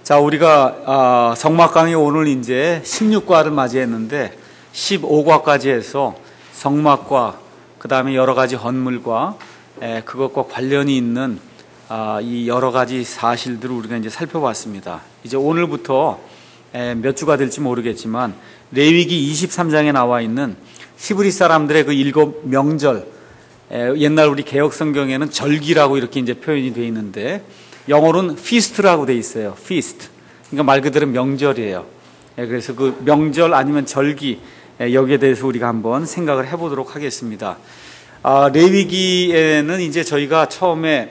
자, 우리가 성막 강의 오늘 이제 16과를 맞이했는데 15과까지 해서 성막과 그 다음에 여러 가지 헌물과 그것과 관련이 있는 이 여러 가지 사실들을 우리가 이제 살펴봤습니다. 이제 오늘부터 몇 주가 될지 모르겠지만 레위기 23장에 나와 있는 히브리 사람들의 그 7명절, 옛날 우리 개혁 성경에는 절기라고 이렇게 이제 표현이 되어 있는데 영어로는 feast라고 되어 있어요. feast. 그러니까 말 그대로 명절이에요. 그래서 그 명절 아니면 절기, 여기에 대해서 우리가 한번 생각을 해보도록 하겠습니다. 레위기에는 이제 저희가 처음에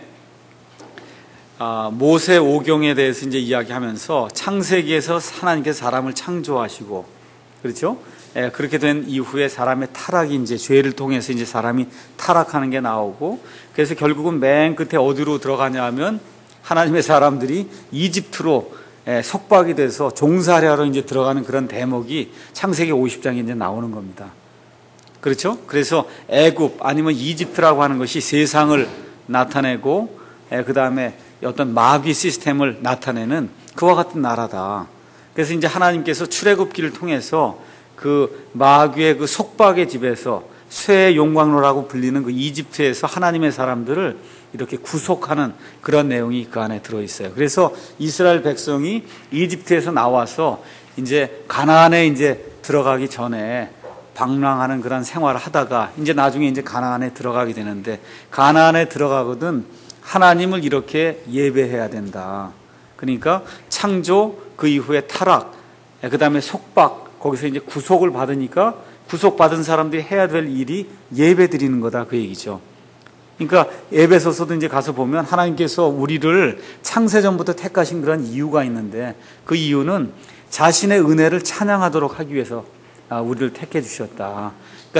모세 오경에 대해서 이제 이야기하면서 창세기에서 하나님께서 사람을 창조하시고, 그렇죠? 그렇게 된 이후에 사람의 타락이 이제 죄를 통해서 이제 사람이 타락하는 게 나오고, 그래서 결국은 맨 끝에 어디로 들어가냐면 하나님의 사람들이 이집트로 속박이 돼서 종살이하러 이제 들어가는 그런 대목이 창세기 50장에 이제 나오는 겁니다. 그렇죠? 그래서 애굽 아니면 이집트라고 하는 것이 세상을 나타내고 그 다음에 어떤 마귀 시스템을 나타내는 그와 같은 나라다. 그래서 이제 하나님께서 출애굽기를 통해서 그 마귀의 그 속박의 집에서 쇠의 용광로라고 불리는 그 이집트에서 하나님의 사람들을 이렇게 구속하는 그런 내용이 그 안에 들어있어요. 그래서 이스라엘 백성이 이집트에서 나와서 이제 가나안에 이제 들어가기 전에 방랑하는 그런 생활을 하다가 이제 나중에 이제 가나안에 들어가게 되는데, 가나안에 들어가거든 하나님을 이렇게 예배해야 된다. 그러니까 창조, 그 이후에 타락, 그 다음에 속박, 거기서 이제 구속을 받으니까 구속받은 사람들이 해야 될 일이 예배 드리는 거다, 그 얘기죠. 그러니까 에베소서도 이제 가서 보면 하나님께서 우리를 창세전부터 택하신 그런 이유가 있는데, 그 이유는 자신의 은혜를 찬양하도록 하기 위해서 우리를 택해 주셨다. 그러니까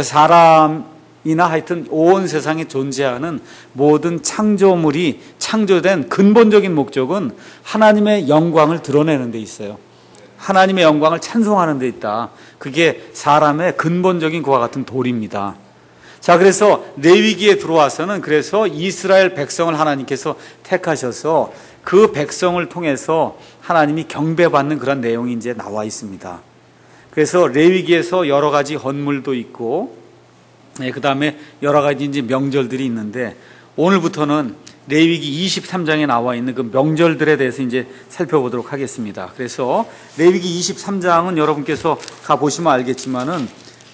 사람이나 하여튼 온 세상에 존재하는 모든 창조물이 창조된 근본적인 목적은 하나님의 영광을 드러내는 데 있어요. 하나님의 영광을 찬송하는 데 있다. 그게 사람의 근본적인 그와 같은 도리입니다. 자, 그래서 레위기에 들어와서는 그래서 이스라엘 백성을 하나님께서 택하셔서 그 백성을 통해서 하나님이 경배받는 그런 내용이 이제 나와 있습니다. 그래서 레위기에서 여러 가지 헌물도 있고, 그 다음에 여러 가지 이제 명절들이 있는데, 오늘부터는 레위기 23장에 나와 있는 그 명절들에 대해서 이제 살펴보도록 하겠습니다. 그래서 레위기 23장은 여러분께서 가보시면 알겠지만은,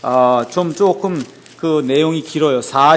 조금 그 내용이 길어요.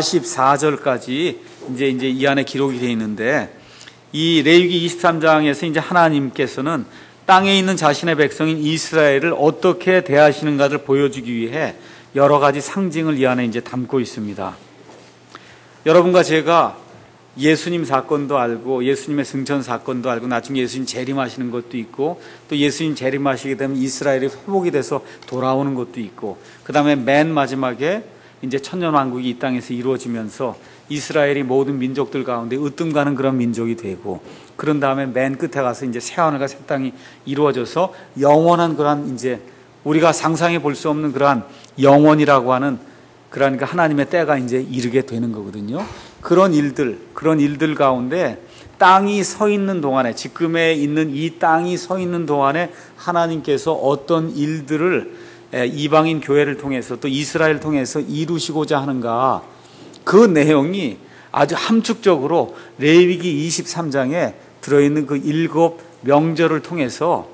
44절까지 이제 이 안에 기록이 되어 있는데, 이 레위기 23장에서 이제 하나님께서는 땅에 있는 자신의 백성인 이스라엘을 어떻게 대하시는가를 보여주기 위해 여러 가지 상징을 이 안에 이제 담고 있습니다. 여러분과 제가 예수님 사건도 알고 예수님의 승천 사건도 알고 나중에 예수님 재림하시는 것도 있고, 또 예수님 재림하시게 되면 이스라엘이 회복이 돼서 돌아오는 것도 있고, 그 다음에 맨 마지막에 이제 천년왕국이 이 땅에서 이루어지면서 이스라엘이 모든 민족들 가운데 으뜸가는 그런 민족이 되고, 그런 다음에 맨 끝에 가서 이제 새 하늘과 새 땅이 이루어져서 영원한 그러한 이제 우리가 상상해 볼 수 없는 그러한 영원이라고 하는 그러니까 하나님의 때가 이제 이르게 되는 거거든요. 그런 일들 가운데 땅이 서 있는 동안에, 지금에 있는 이 땅이 서 있는 동안에 하나님께서 어떤 일들을 이방인 교회를 통해서 또 이스라엘을 통해서 이루시고자 하는가, 그 내용이 아주 함축적으로 레위기 23장에 들어있는 그 7명절을 통해서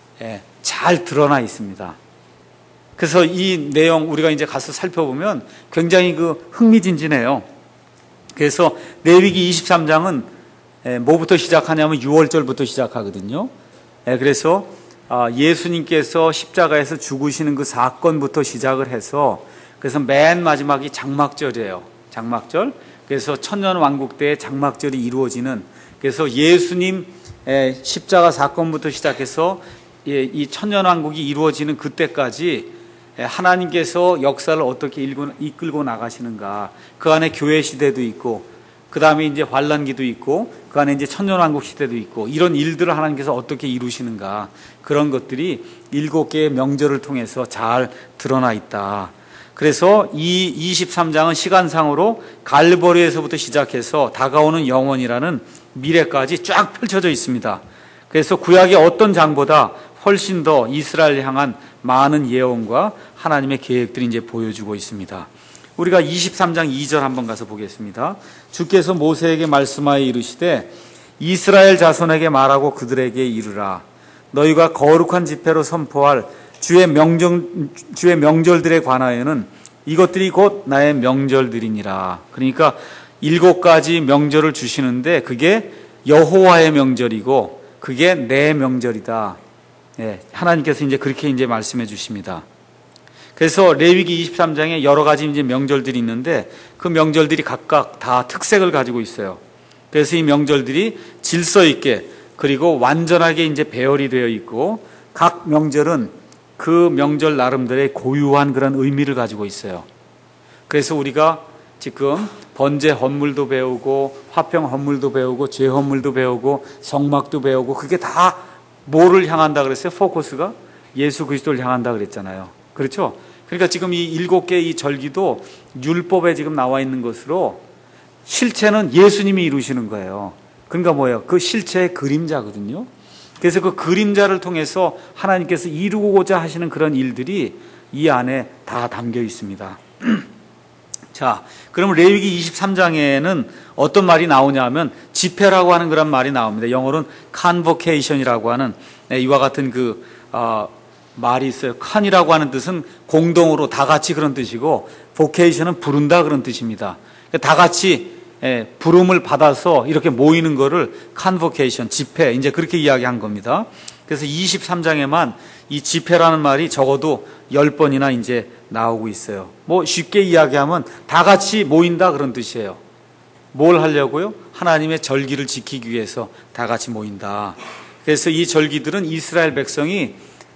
잘 드러나 있습니다. 그래서 이 내용 우리가 이제 가서 살펴보면 굉장히 그 흥미진진해요. 그래서 레위기 23장은 뭐부터 시작하냐면 6월절부터 시작하거든요. 그래서 예수님께서 십자가에서 죽으시는 그 사건부터 시작을 해서, 그래서 맨 마지막이 장막절이에요. 장막절. 그래서 천년왕국 때 장막절이 이루어지는, 그래서 예수님 십자가 사건부터 시작해서 이 천년왕국이 이루어지는 그때까지 하나님께서 역사를 어떻게 이끌고 나가시는가, 그 안에 교회 시대도 있고, 그 다음에 이제 환란기도 있고, 그 안에 이제 천년왕국 시대도 있고, 이런 일들을 하나님께서 어떻게 이루시는가, 그런 것들이 7개의 명절을 통해서 잘 드러나 있다. 그래서 이 23장은 시간상으로 갈보리에서부터 시작해서 다가오는 영원이라는 미래까지 쫙 펼쳐져 있습니다. 그래서 구약의 어떤 장보다 훨씬 더 이스라엘 향한 많은 예언과 하나님의 계획들이 이제 보여주고 있습니다. 우리가 23장 2절 한번 가서 보겠습니다. 주께서 모세에게 말씀하여 이르시되 이스라엘 자손에게 말하고 그들에게 이르라. 너희가 거룩한 집회로 선포할 주의 명절들에 관하여는 이것들이 곧 나의 명절들이니라. 그러니까 7가지 명절을 주시는데 그게 여호와의 명절이고 그게 내 명절이다. 예, 하나님께서 이제 그렇게 이제 말씀해 주십니다. 그래서 레위기 23장에 여러 가지 이제 명절들이 있는데 그 명절들이 각각 다 특색을 가지고 있어요. 그래서 이 명절들이 질서 있게 그리고 완전하게 이제 배열이 되어 있고 각 명절은 그 명절 나름대로의 고유한 그런 의미를 가지고 있어요. 그래서 우리가 지금 번제 헌물도 배우고 화평 헌물도 배우고 죄 헌물도 배우고 성막도 배우고 그게 다 뭐를 향한다 그랬어요? 포커스가 예수 그리스도를 향한다 그랬잖아요. 그렇죠? 그러니까 지금 이 7개 이 절기도 율법에 지금 나와 있는 것으로 실체는 예수님이 이루시는 거예요. 그러니까 뭐예요? 그 실체의 그림자거든요. 그래서 그 그림자를 통해서 하나님께서 이루고자 하시는 그런 일들이 이 안에 다 담겨 있습니다. 자, 그러면 레위기 23장에는 어떤 말이 나오냐 하면 집회라고 하는 그런 말이 나옵니다. 영어로는 convocation이라고 하는 이와 같은 말이 있어요. con이라고 하는 뜻은 공동으로 다 같이 그런 뜻이고 vocation은 부른다 그런 뜻입니다. 다 같이 부름을 받아서 이렇게 모이는 거를 convocation, 집회, 이제 그렇게 이야기한 겁니다. 그래서 23장에만 이 집회라는 말이 적어도 10번이나 이제 나오고 있어요. 뭐 쉽게 이야기하면 다 같이 모인다 그런 뜻이에요. 뭘 하려고요? 하나님의 절기를 지키기 위해서 다 같이 모인다. 그래서 이 절기들은 이스라엘 백성이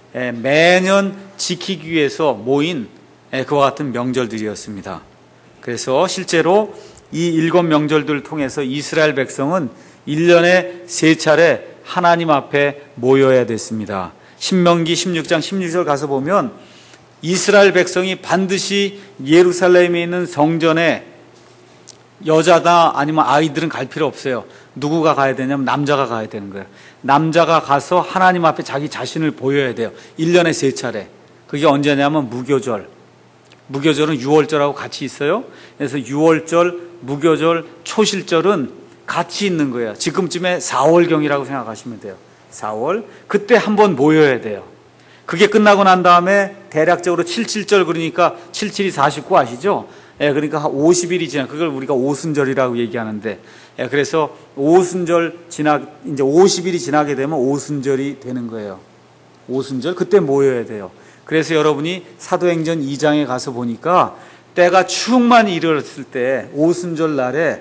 매년 지키기 위해서 모인 그와 같은 명절들이었습니다. 그래서 실제로 이 7명절들을 통해서 이스라엘 백성은 1년에 3차례 하나님 앞에 모여야 됐습니다. 신명기 16장 16절 가서 보면 이스라엘 백성이 반드시 예루살렘에 있는 성전에 여자다 아니면 아이들은 갈 필요 없어요. 누구가 가야 되냐면 남자가 가야 되는 거예요. 남자가 가서 하나님 앞에 자기 자신을 보여야 돼요. 1년에 3차례. 그게 언제냐면 무교절. 무교절은 유월절하고 같이 있어요. 그래서 유월절, 무교절, 초실절은 같이 있는 거예요. 지금쯤에 4월경이라고 생각하시면 돼요. 4월. 그때 한번 모여야 돼요. 그게 끝나고 난 다음에 대략적으로 77절 그러니까 77이 49 아시죠? 예, 그러니까 50일이 지나 그걸 우리가 오순절이라고 얘기하는데 그래서 오순절 이제 50일이 지나게 되면 오순절이 되는 거예요. 오순절 그때 모여야 돼요. 그래서 여러분이 사도행전 2장에 가서 보니까 때가 충만히 이르렀을 때 오순절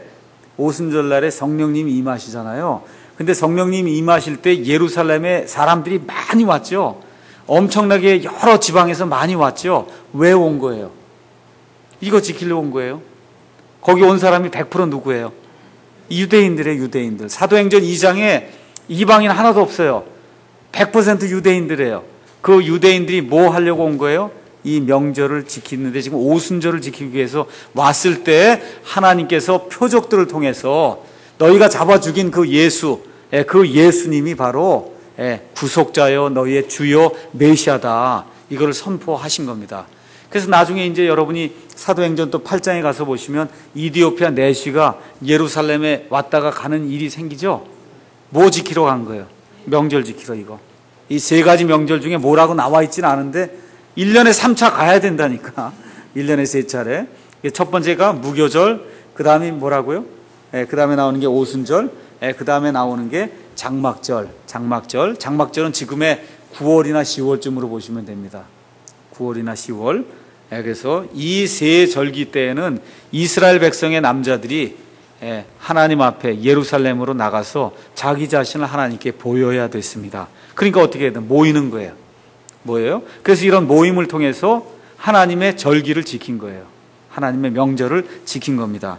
날에 성령님이 임하시잖아요. 근데 성령님이 임하실 때 예루살렘에 사람들이 많이 왔죠. 엄청나게 여러 지방에서 많이 왔죠. 왜 온 거예요? 이거 지키려고 온 거예요. 거기 온 사람이 100% 누구예요? 유대인들이에요. 유대인들. 사도행전 2장에 이방인 하나도 없어요. 100% 유대인들이에요. 그 유대인들이 뭐 하려고 온 거예요? 이 명절을 지키는데 지금 오순절을 지키기 위해서 왔을 때 하나님께서 표적들을 통해서 너희가 잡아 죽인 그 그 예수님이 바로 구속자여 너희의 주요 메시아다. 이거를 선포하신 겁니다. 그래서 나중에 이제 여러분이 사도행전 또 8장에 가서 보시면 이디오피아 내시가 예루살렘에 왔다가 가는 일이 생기죠. 뭐 지키러 간 거예요? 명절 지키러 이거. 이 3가지 명절 중에 뭐라고 나와 있지는 않은데 1년에 3차 가야 된다니까. 1년에 3차례. 첫 번째가 무교절, 그 다음이 뭐라고요? 그 다음에 나오는 게 오순절, 그 다음에 나오는 게 장막절. 장막절은 지금의 9월이나 10월쯤으로 보시면 됩니다. 9월이나 10월. 그래서 이 3절기 때에는 이스라엘 백성의 남자들이 하나님 앞에 예루살렘으로 나가서 자기 자신을 하나님께 보여야 됐습니다. 그러니까 어떻게 해야 돼? 모이는 거예요. 뭐예요? 그래서 이런 모임을 통해서 하나님의 절기를 지킨 거예요. 하나님의 명절을 지킨 겁니다.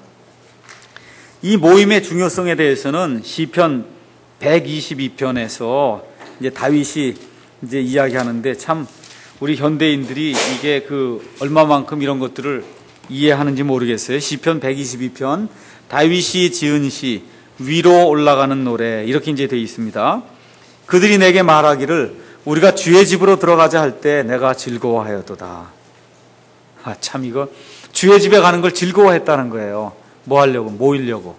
이 모임의 중요성에 대해서는 시편 122편에서 이제 다윗이 이제 이야기하는데 참 우리 현대인들이 이게 얼마만큼 이런 것들을 이해하는지 모르겠어요. 시편 122편 다윗이 지은 시 위로 올라가는 노래 이렇게 이제 되어 있습니다. 그들이 내게 말하기를 우리가 주의 집으로 들어가자 할 때 내가 즐거워하였도다. 참 이거 주의 집에 가는 걸 즐거워했다는 거예요. 뭐 하려고? 모이려고.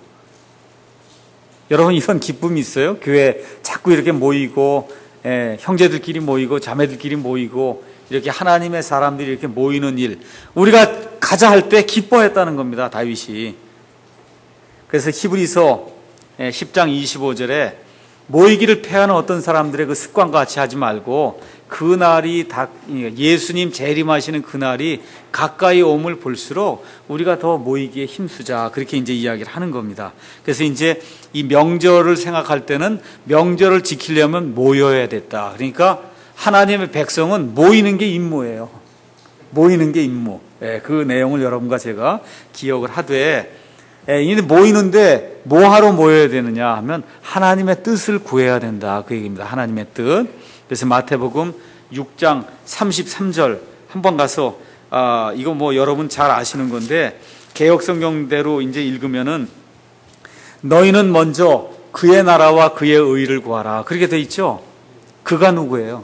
여러분 이런 기쁨이 있어요? 교회 자꾸 이렇게 모이고 형제들끼리 모이고 자매들끼리 모이고 이렇게 하나님의 사람들이 이렇게 모이는 일, 우리가 가자 할 때 기뻐했다는 겁니다. 다윗이. 그래서 히브리서 10장 25절에 모이기를 패하는 어떤 사람들의 그 습관과 같이 하지 말고 그날이 예수님 재림하시는 그날이 가까이 옴을 볼수록 우리가 더 모이기에 힘쓰자. 그렇게 이제 이야기를 하는 겁니다. 그래서 이제 이 명절을 생각할 때는 명절을 지키려면 모여야 됐다. 그러니까 하나님의 백성은 모이는 게 임무예요. 모이는 게 임무. 그 내용을 여러분과 제가 기억을 하되, 이 모이는데 뭐하러 모여야 되느냐 하면 하나님의 뜻을 구해야 된다. 그 얘기입니다. 하나님의 뜻. 그래서 마태복음 6장 33절 한번 가서 이거 뭐 여러분 잘 아시는 건데 개역성경대로 이제 읽으면은 너희는 먼저 그의 나라와 그의 의를 구하라. 그렇게 돼 있죠. 그가 누구예요?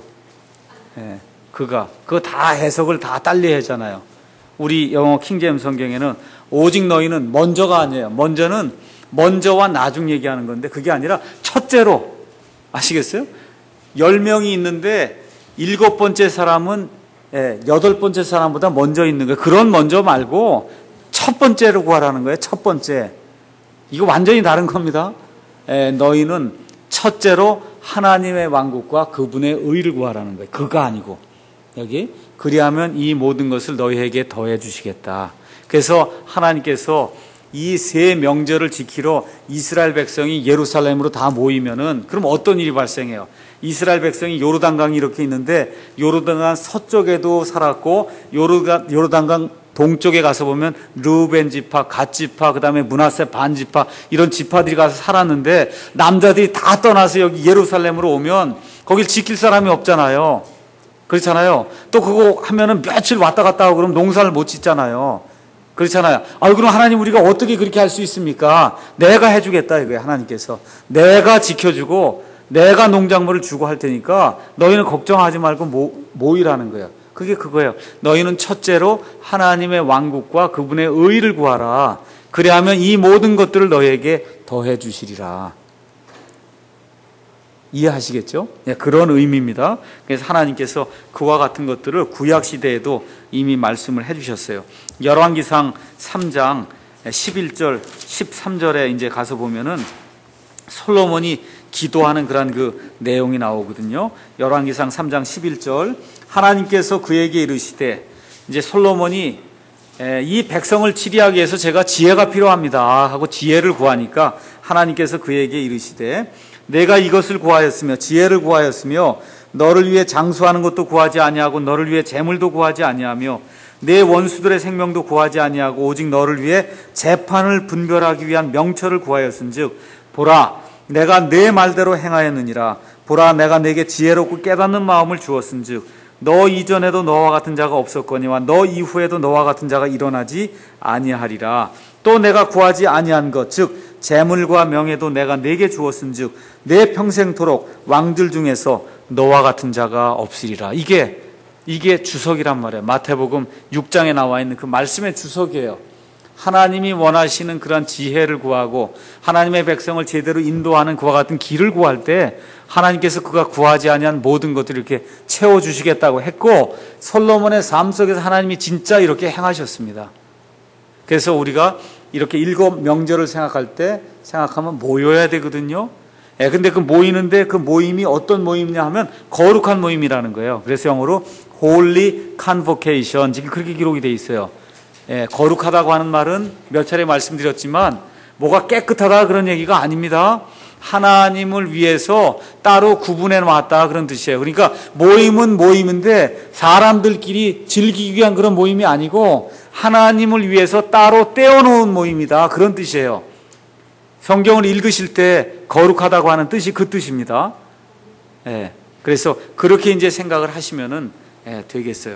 그거 다 해석을 다 딸리 하잖아요. 우리 영어 킹제임스 성경에는 오직 너희는 먼저가 아니에요. 먼저는 먼저와 나중 얘기하는 건데 그게 아니라 첫째로. 아시겠어요? 10명이 있는데 7번째 사람은 8번째 사람보다 먼저 있는 거예요. 그런 먼저 말고 첫 번째로 구하라는 거예요. 첫 번째. 이거 완전히 다른 겁니다. 너희는 첫째로 하나님의 왕국과 그분의 의를 구하라는 거예요. 그가 아니고. 여기 그리하면 이 모든 것을 너희에게 더해 주시겠다. 그래서 하나님께서 이 세 명절을 지키러 이스라엘 백성이 예루살렘으로 다 모이면은 그럼 어떤 일이 발생해요? 이스라엘 백성이 요르단강이 이렇게 있는데 요르단강 서쪽에도 살았고 요르단강 동쪽에 가서 보면 르우벤 지파, 갓 지파, 그다음에 므낫세 반 지파 이런 지파들이 가서 살았는데 남자들이 다 떠나서 여기 예루살렘으로 오면 거길 지킬 사람이 없잖아요. 그렇잖아요. 또 그거 하면은 며칠 왔다 갔다 하고 그럼 농사를 못 짓잖아요. 그렇잖아요. 그럼 하나님 우리가 어떻게 그렇게 할 수 있습니까? 내가 해주겠다 이거예요. 하나님께서 내가 지켜주고 내가 농작물을 주고 할 테니까 너희는 걱정하지 말고 모이라는 거예요. 그게 그거예요. 너희는 첫째로 하나님의 왕국과 그분의 의를 구하라. 그래야면 이 모든 것들을 너희에게 더해 주시리라. 이해하시겠죠? 그런 의미입니다. 그래서 하나님께서 그와 같은 것들을 구약 시대에도 이미 말씀을 해주셨어요. 열왕기상 3장 11절, 13절에 이제 가서 보면은 솔로몬이 기도하는 그런 그 내용이 나오거든요. 열왕기상 3장 11절 하나님께서 그에게 이르시되 이제 솔로몬이 이 백성을 치리하기 위해서 제가 지혜가 필요합니다 하고 지혜를 구하니까 하나님께서 그에게 이르시되 내가 이것을 구하였으며 지혜를 구하였으며 너를 위해 장수하는 것도 구하지 아니하고 너를 위해 재물도 구하지 아니하며 내 원수들의 생명도 구하지 아니하고 오직 너를 위해 재판을 분별하기 위한 명철을 구하였은즉 보라 내가 내 말대로 행하였느니라. 보라 내가 내게 지혜롭고 깨닫는 마음을 주었은즉 너 이전에도 너와 같은 자가 없었거니와 너 이후에도 너와 같은 자가 일어나지 아니하리라. 또 내가 구하지 아니한 것 즉 재물과 명예도 내가 내게 주었은즉 내 평생토록 왕들 중에서 너와 같은 자가 없으리라. 이게 주석이란 말이에요. 마태복음 6장에 나와 있는 그 말씀의 주석이에요. 하나님이 원하시는 그런 지혜를 구하고 하나님의 백성을 제대로 인도하는 그와 같은 길을 구할 때 하나님께서 그가 구하지 아니한 모든 것들을 이렇게 채워주시겠다고 했고 솔로몬의 삶 속에서 하나님이 진짜 이렇게 행하셨습니다. 그래서 우리가 이렇게 7 명절을 생각하면 모여야 되거든요. 근데 그 모이는데 그 모임이 어떤 모임이냐 하면 거룩한 모임이라는 거예요. 그래서 영어로 Holy Convocation 지금 그렇게 기록이 돼 있어요. 거룩하다고 하는 말은 몇 차례 말씀드렸지만 뭐가 깨끗하다 그런 얘기가 아닙니다. 하나님을 위해서 따로 구분해 놨다 그런 뜻이에요. 그러니까 모임은 모임인데 사람들끼리 즐기기 위한 그런 모임이 아니고 하나님을 위해서 따로 떼어놓은 모임이다 그런 뜻이에요. 성경을 읽으실 때 거룩하다고 하는 뜻이 그 뜻입니다. 그래서 그렇게 이제 생각을 하시면은 되겠어요.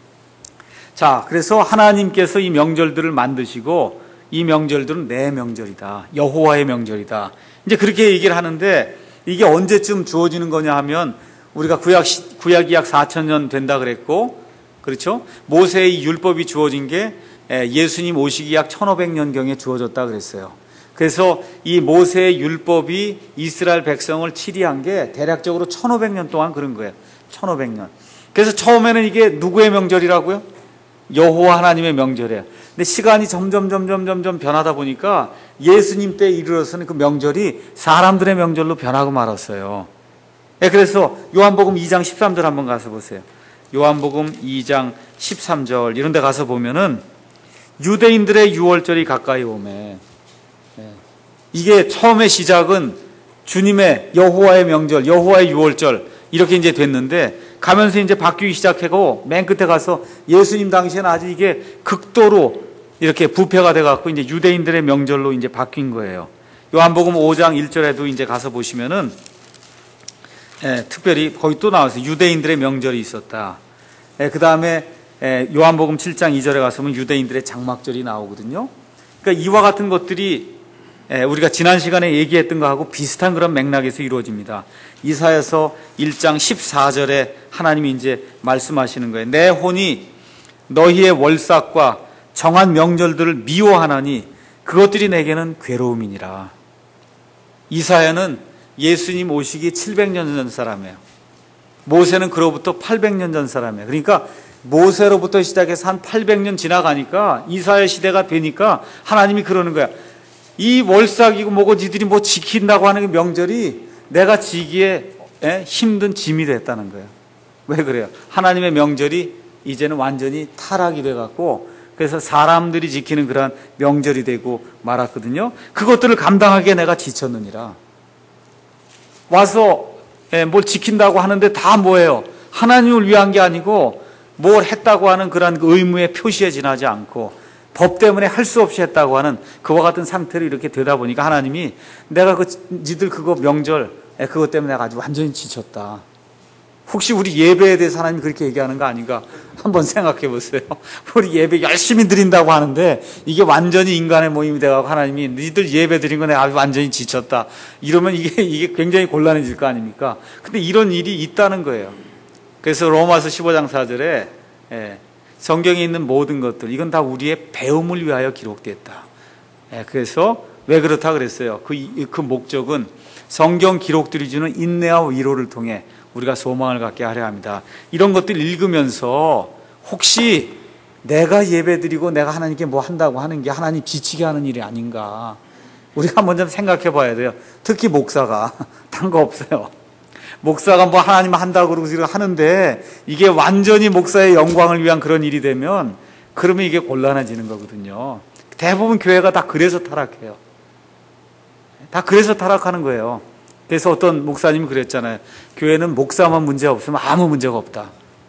자, 그래서 하나님께서 이 명절들을 만드시고 이 명절들은 내 명절이다. 여호와의 명절이다. 이제 그렇게 얘기를 하는데 이게 언제쯤 주어지는 거냐 하면 우리가 구약이 약 4,000년 된다 그랬고, 그렇죠? 모세의 율법이 주어진 게 예수님 오시기 약 1,500년경에 주어졌다 그랬어요. 그래서 이 모세의 율법이 이스라엘 백성을 치리한 게 대략적으로 1,500년 동안 그런 거예요. 1,500년. 그래서 처음에는 이게 누구의 명절이라고요? 여호와 하나님의 명절이에요. 근데 시간이 점점 변하다 보니까 예수님 때에 이르러서는 그 명절이 사람들의 명절로 변하고 말았어요. 그래서 요한복음 2장 13절 한번 가서 보세요. 요한복음 2장 13절 이런 데 가서 보면은 유대인들의 유월절이 가까이 오매. 이게 처음의 시작은 주님의 여호와의 명절, 여호와의 유월절 이렇게 이제 됐는데 가면서 이제 바뀌기 시작하고 맨 끝에 가서 예수님 당시에는 아주 이게 극도로 이렇게 부패가 돼갖고 이제 유대인들의 명절로 이제 바뀐 거예요. 요한복음 5장 1절에도 이제 가서 보시면은 특별히 거기 또 나와서 유대인들의 명절이 있었다. 그 다음에 요한복음 7장 2절에 가서 보면 유대인들의 장막절이 나오거든요. 그러니까 이와 같은 것들이 우리가 지난 시간에 얘기했던 것하고 비슷한 그런 맥락에서 이루어집니다. 이사야서 1장 14절에 하나님이 이제 말씀하시는 거예요. 내 혼이 너희의 월삭과 정한 명절들을 미워하나니 그것들이 내게는 괴로움이니라. 이사야는 예수님 오시기 700년 전 사람이에요. 모세는 그로부터 800년 전 사람이에요. 그러니까 모세로부터 시작해서 한 800년 지나가니까 이사야 시대가 되니까 하나님이 그러는 거야. 이 월삭이고 뭐고 니들이 뭐 지킨다고 하는 명절이 내가 지기에 힘든 짐이 됐다는 거예요. 왜 그래요? 하나님의 명절이 이제는 완전히 타락이 돼갖고 그래서 사람들이 지키는 그런 명절이 되고 말았거든요. 그것들을 감당하기에 내가 지쳤느니라. 와서 뭘 지킨다고 하는데 다 뭐예요? 하나님을 위한 게 아니고 뭘 했다고 하는 그런 의무의 표시에 지나지 않고 법 때문에 할 수 없이 했다고 하는 그와 같은 상태로 이렇게 되다 보니까 하나님이 내가 니들 그거 명절 그것 때문에 내가 아주 완전히 지쳤다. 혹시 우리 예배에 대해서 하나님이 그렇게 얘기하는 거 아닌가 한번 생각해 보세요. 우리 예배 열심히 드린다고 하는데 이게 완전히 인간의 모임이 돼가지고 하나님이 니들 예배 드린 거 내가 아주 완전히 지쳤다. 이러면 이게 굉장히 곤란해질 거 아닙니까? 근데 이런 일이 있다는 거예요. 그래서 로마서 15장 4절에 성경에 있는 모든 것들 이건 다 우리의 배움을 위하여 기록됐다. 그래서 왜 그렇다 그랬어요? 그 목적은 성경 기록들이 주는 인내와 위로를 통해 우리가 소망을 갖게 하려 합니다. 이런 것들 읽으면서 혹시 내가 예배드리고 내가 하나님께 뭐 한다고 하는 게 하나님 지치게 하는 일이 아닌가 우리가 한번 좀 생각해 봐야 돼요. 특히 목사가 단 거 없어요. 목사가 뭐 하나님 한다고 그러고 하는데 이게 완전히 목사의 영광을 위한 그런 일이 되면 그러면 이게 곤란해지는 거거든요. 대부분 교회가 다 그래서 타락해요. 다 그래서 타락하는 거예요. 그래서 어떤 목사님이 그랬잖아요. 교회는 목사만 문제 없으면 아무 문제가 없다.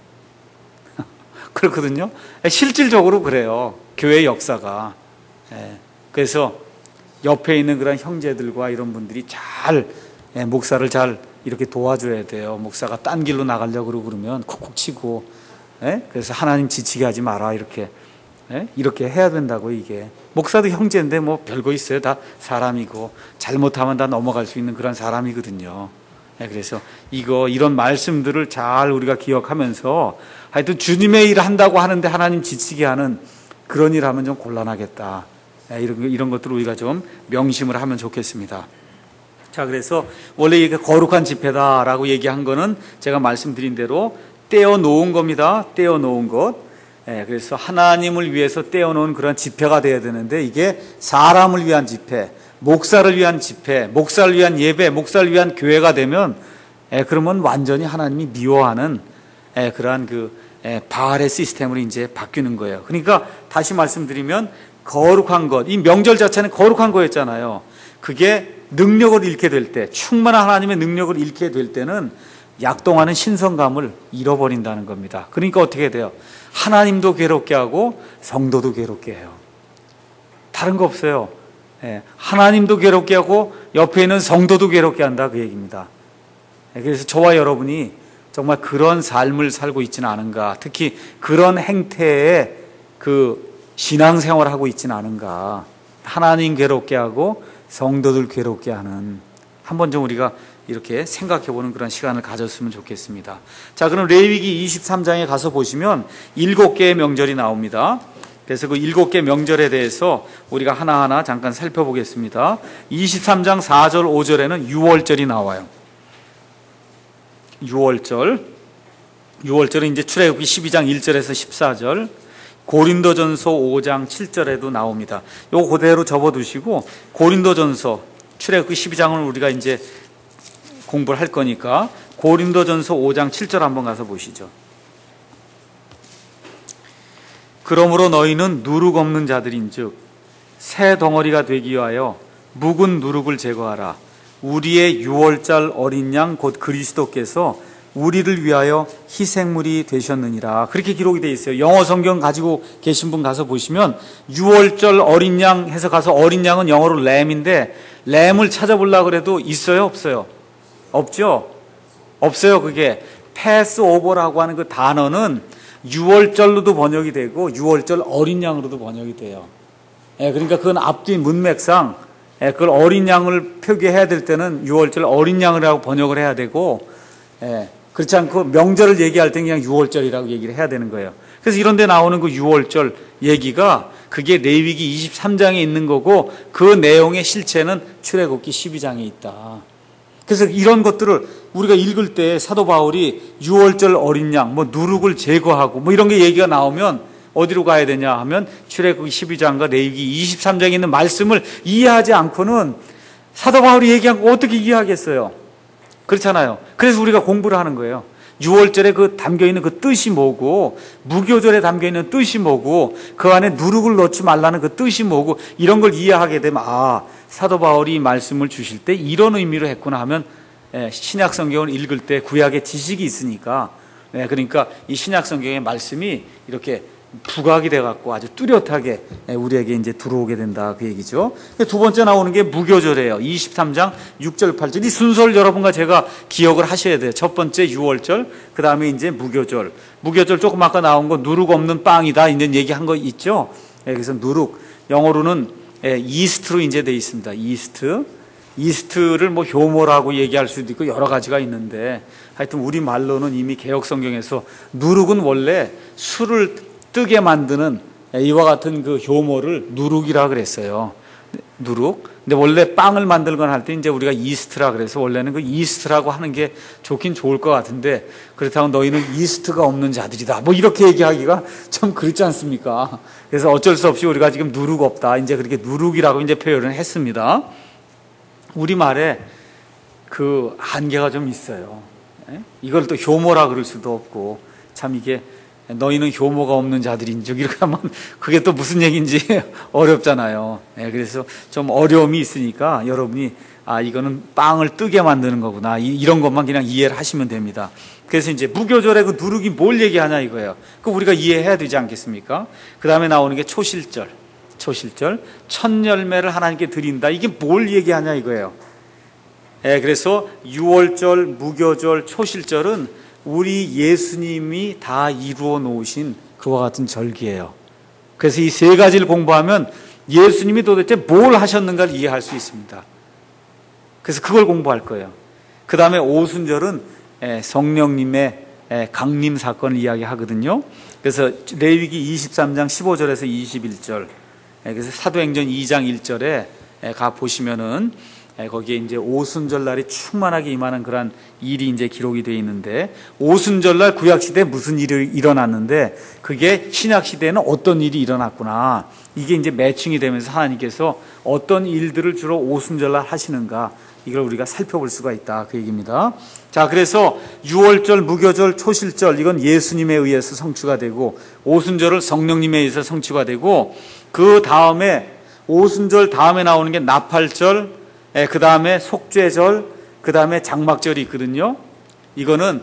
그렇거든요. 실질적으로 그래요. 교회의 역사가. 그래서 옆에 있는 그런 형제들과 이런 분들이 잘 목사를 잘 이렇게 도와줘야 돼요. 목사가 딴 길로 나가려고 그러면 콕콕 치고 그래서 하나님 지치게 하지 마라 이렇게 해야 된다고. 이게 목사도 형제인데 뭐 별거 있어요. 다 사람이고 잘못하면 다 넘어갈 수 있는 그런 사람이거든요. 그래서 이런 말씀들을 잘 우리가 기억하면서 하여튼 주님의 일을 한다고 하는데 하나님 지치게 하는 그런 일 하면 좀 곤란하겠다. 이런 것들을 우리가 좀 명심을 하면 좋겠습니다. 자, 그래서 원래 이게 거룩한 집회다라고 얘기한 거는 제가 말씀드린 대로 떼어놓은 겁니다. 떼어놓은 것. 그래서 하나님을 위해서 떼어놓은 그런 집회가 돼야 되는데 이게 사람을 위한 집회, 목사를 위한 집회, 목사를 위한 예배, 목사를 위한 교회가 되면 그러면 완전히 하나님이 미워하는 그러한 바알의 시스템으로 이제 바뀌는 거예요. 그러니까 다시 말씀드리면 거룩한 것, 이 명절 자체는 거룩한 거였잖아요. 그게 능력을 잃게 될 때, 충만한 하나님의 능력을 잃게 될 때는 약동하는 신성감을 잃어버린다는 겁니다. 그러니까 어떻게 돼요? 하나님도 괴롭게 하고 성도도 괴롭게 해요. 다른 거 없어요. 하나님도 괴롭게 하고 옆에 있는 성도도 괴롭게 한다 그 얘기입니다. 그래서 저와 여러분이 정말 그런 삶을 살고 있지는 않은가, 특히 그런 행태의 신앙생활을 하고 있지는 않은가. 하나님 괴롭게 하고 성도들 괴롭게 하는, 한번 좀 우리가 이렇게 생각해보는 그런 시간을 가졌으면 좋겠습니다. 자, 그럼 레위기 23장에 가서 보시면 7개의 명절이 나옵니다. 그래서 그 7개 명절에 대해서 우리가 하나하나 잠깐 살펴보겠습니다. 23장 4절 5절에는 유월절이 나와요. 유월절은 이제 출애굽기 12장 1절에서 14절, 고린도전서 5장 7절에도 나옵니다. 요거 그대로 접어두시고 고린도전서, 출애굽기 12장을 우리가 이제 공부를 할 거니까 고린도전서 5장 7절 한번 가서 보시죠. 그러므로 너희는 누룩 없는 자들인즉 새 덩어리가 되기 위하여 묵은 누룩을 제거하라. 우리의 유월절 어린 양 곧 그리스도께서 우리를 위하여 희생물이 되셨느니라. 그렇게 기록이 되어 있어요. 영어 성경 가지고 계신 분 가서 보시면 유월절 어린 양 해서 가서 어린 양은 영어로 램인데 램을 찾아보려고 그래도 있어요? 없어요? 없죠? 없어요. 그게 패스오버라고 하는 그 단어는 유월절로도 번역이 되고 유월절 어린 양으로도 번역이 돼요. 그러니까 그건 앞뒤 문맥상 그걸 어린 양을 표기해야 될 때는 유월절 어린 양이라고 번역을 해야 되고, 그렇지 않고 명절을 얘기할 때는 그냥 유월절이라고 얘기를 해야 되는 거예요. 그래서 이런 데 나오는 그 유월절 얘기가 그게 레위기 23장에 있는 거고 그 내용의 실체는 출애굽기 12장에 있다. 그래서 이런 것들을 우리가 읽을 때 사도 바울이 유월절 어린 양, 뭐 누룩을 제거하고 뭐 이런 게 얘기가 나오면 어디로 가야 되냐 하면 출애굽기 12장과 레위기 23장에 있는 말씀을 이해하지 않고는 사도 바울이 얘기한 거 어떻게 이해하겠어요? 그렇잖아요. 그래서 우리가 공부를 하는 거예요. 유월절에 그 담겨있는 그 뜻이 뭐고, 무교절에 담겨있는 뜻이 뭐고, 그 안에 누룩을 넣지 말라는 그 뜻이 뭐고, 이런 걸 이해하게 되면 사도 바울이 말씀을 주실 때 이런 의미로 했구나 하면 신약 성경을 읽을 때 구약의 지식이 있으니까, 그러니까 이 신약 성경의 말씀이 이렇게 부각이 돼갖고 아주 뚜렷하게 우리에게 이제 들어오게 된다, 그 얘기죠. 두 번째 나오는 게 무교절이에요. 23장 6절 8절. 이 순서를 여러분과 제가 기억을 하셔야 돼요. 첫 번째 유월절, 그 다음에 이제 무교절. 무교절 조금 아까 나온 거 누룩 없는 빵이다 이런 얘기한 거 있죠. 그래서 누룩, 영어로는 이스트로 이제 돼 있습니다. 이스트를 뭐 효모라고 얘기할 수도 있고 여러 가지가 있는데, 하여튼 우리 말로는 이미 개역 성경에서 누룩은 원래 술을 뜨게 만드는 이와 같은 그 효모를 누룩이라 그랬어요. 누룩. 근데 원래 빵을 만들거나 할 때 이제 우리가 이스트라 그래서 원래는 그 이스트라고 하는 게 좋긴 좋을 것 같은데, 그렇다고 너희는 이스트가 없는 자들이다, 뭐 이렇게 얘기하기가 좀 그렇지 않습니까? 그래서 어쩔 수 없이 우리가 지금 누룩 없다, 이제 그렇게 누룩이라고 이제 표현을 했습니다. 우리말에 그 한계가 좀 있어요. 이걸 또 효모라 그럴 수도 없고, 참 이게 너희는 효모가 없는 자들인즉 이렇게 하면 그게 또 무슨 얘기인지 어렵잖아요. 그래서 좀 어려움이 있으니까 여러분이 이거는 빵을 뜨게 만드는 거구나, 이런 것만 그냥 이해를 하시면 됩니다. 그래서 이제 무교절에 그 누룩이 뭘 얘기하냐 이거예요. 그 우리가 이해해야 되지 않겠습니까? 그 다음에 나오는 게 초실절, 첫 열매를 하나님께 드린다. 이게 뭘 얘기하냐 이거예요. 그래서 유월절, 무교절, 초실절은 우리 예수님이 다 이루어 놓으신 그와 같은 절기예요. 그래서 이 세 가지를 공부하면 예수님이 도대체 뭘 하셨는가를 이해할 수 있습니다. 그래서 그걸 공부할 거예요. 그 다음에 오순절은 성령님의 강림 사건을 이야기하거든요. 그래서 레위기 23장 15절에서 21절, 그래서 사도행전 2장 1절에 가 보시면은 거기에 이제 오순절 날이 충만하게 임하는 그런 일이 이제 기록이 되어 있는데, 오순절 날 구약 시대에 무슨 일이 일어났는데 그게 신약 시대에는 어떤 일이 일어났구나, 이게 이제 매칭이 되면서 하나님께서 어떤 일들을 주로 오순절 날 하시는가, 이걸 우리가 살펴볼 수가 있다, 그 얘기입니다. 자, 그래서 유월절, 무교절, 초실절, 이건 예수님에 의해서 성취가 되고, 오순절을 성령님에 의해서 성취가 되고, 그 다음에 오순절 다음에 나오는 게 나팔절, 그 다음에 속죄절, 그 다음에 장막절이 있거든요. 이거는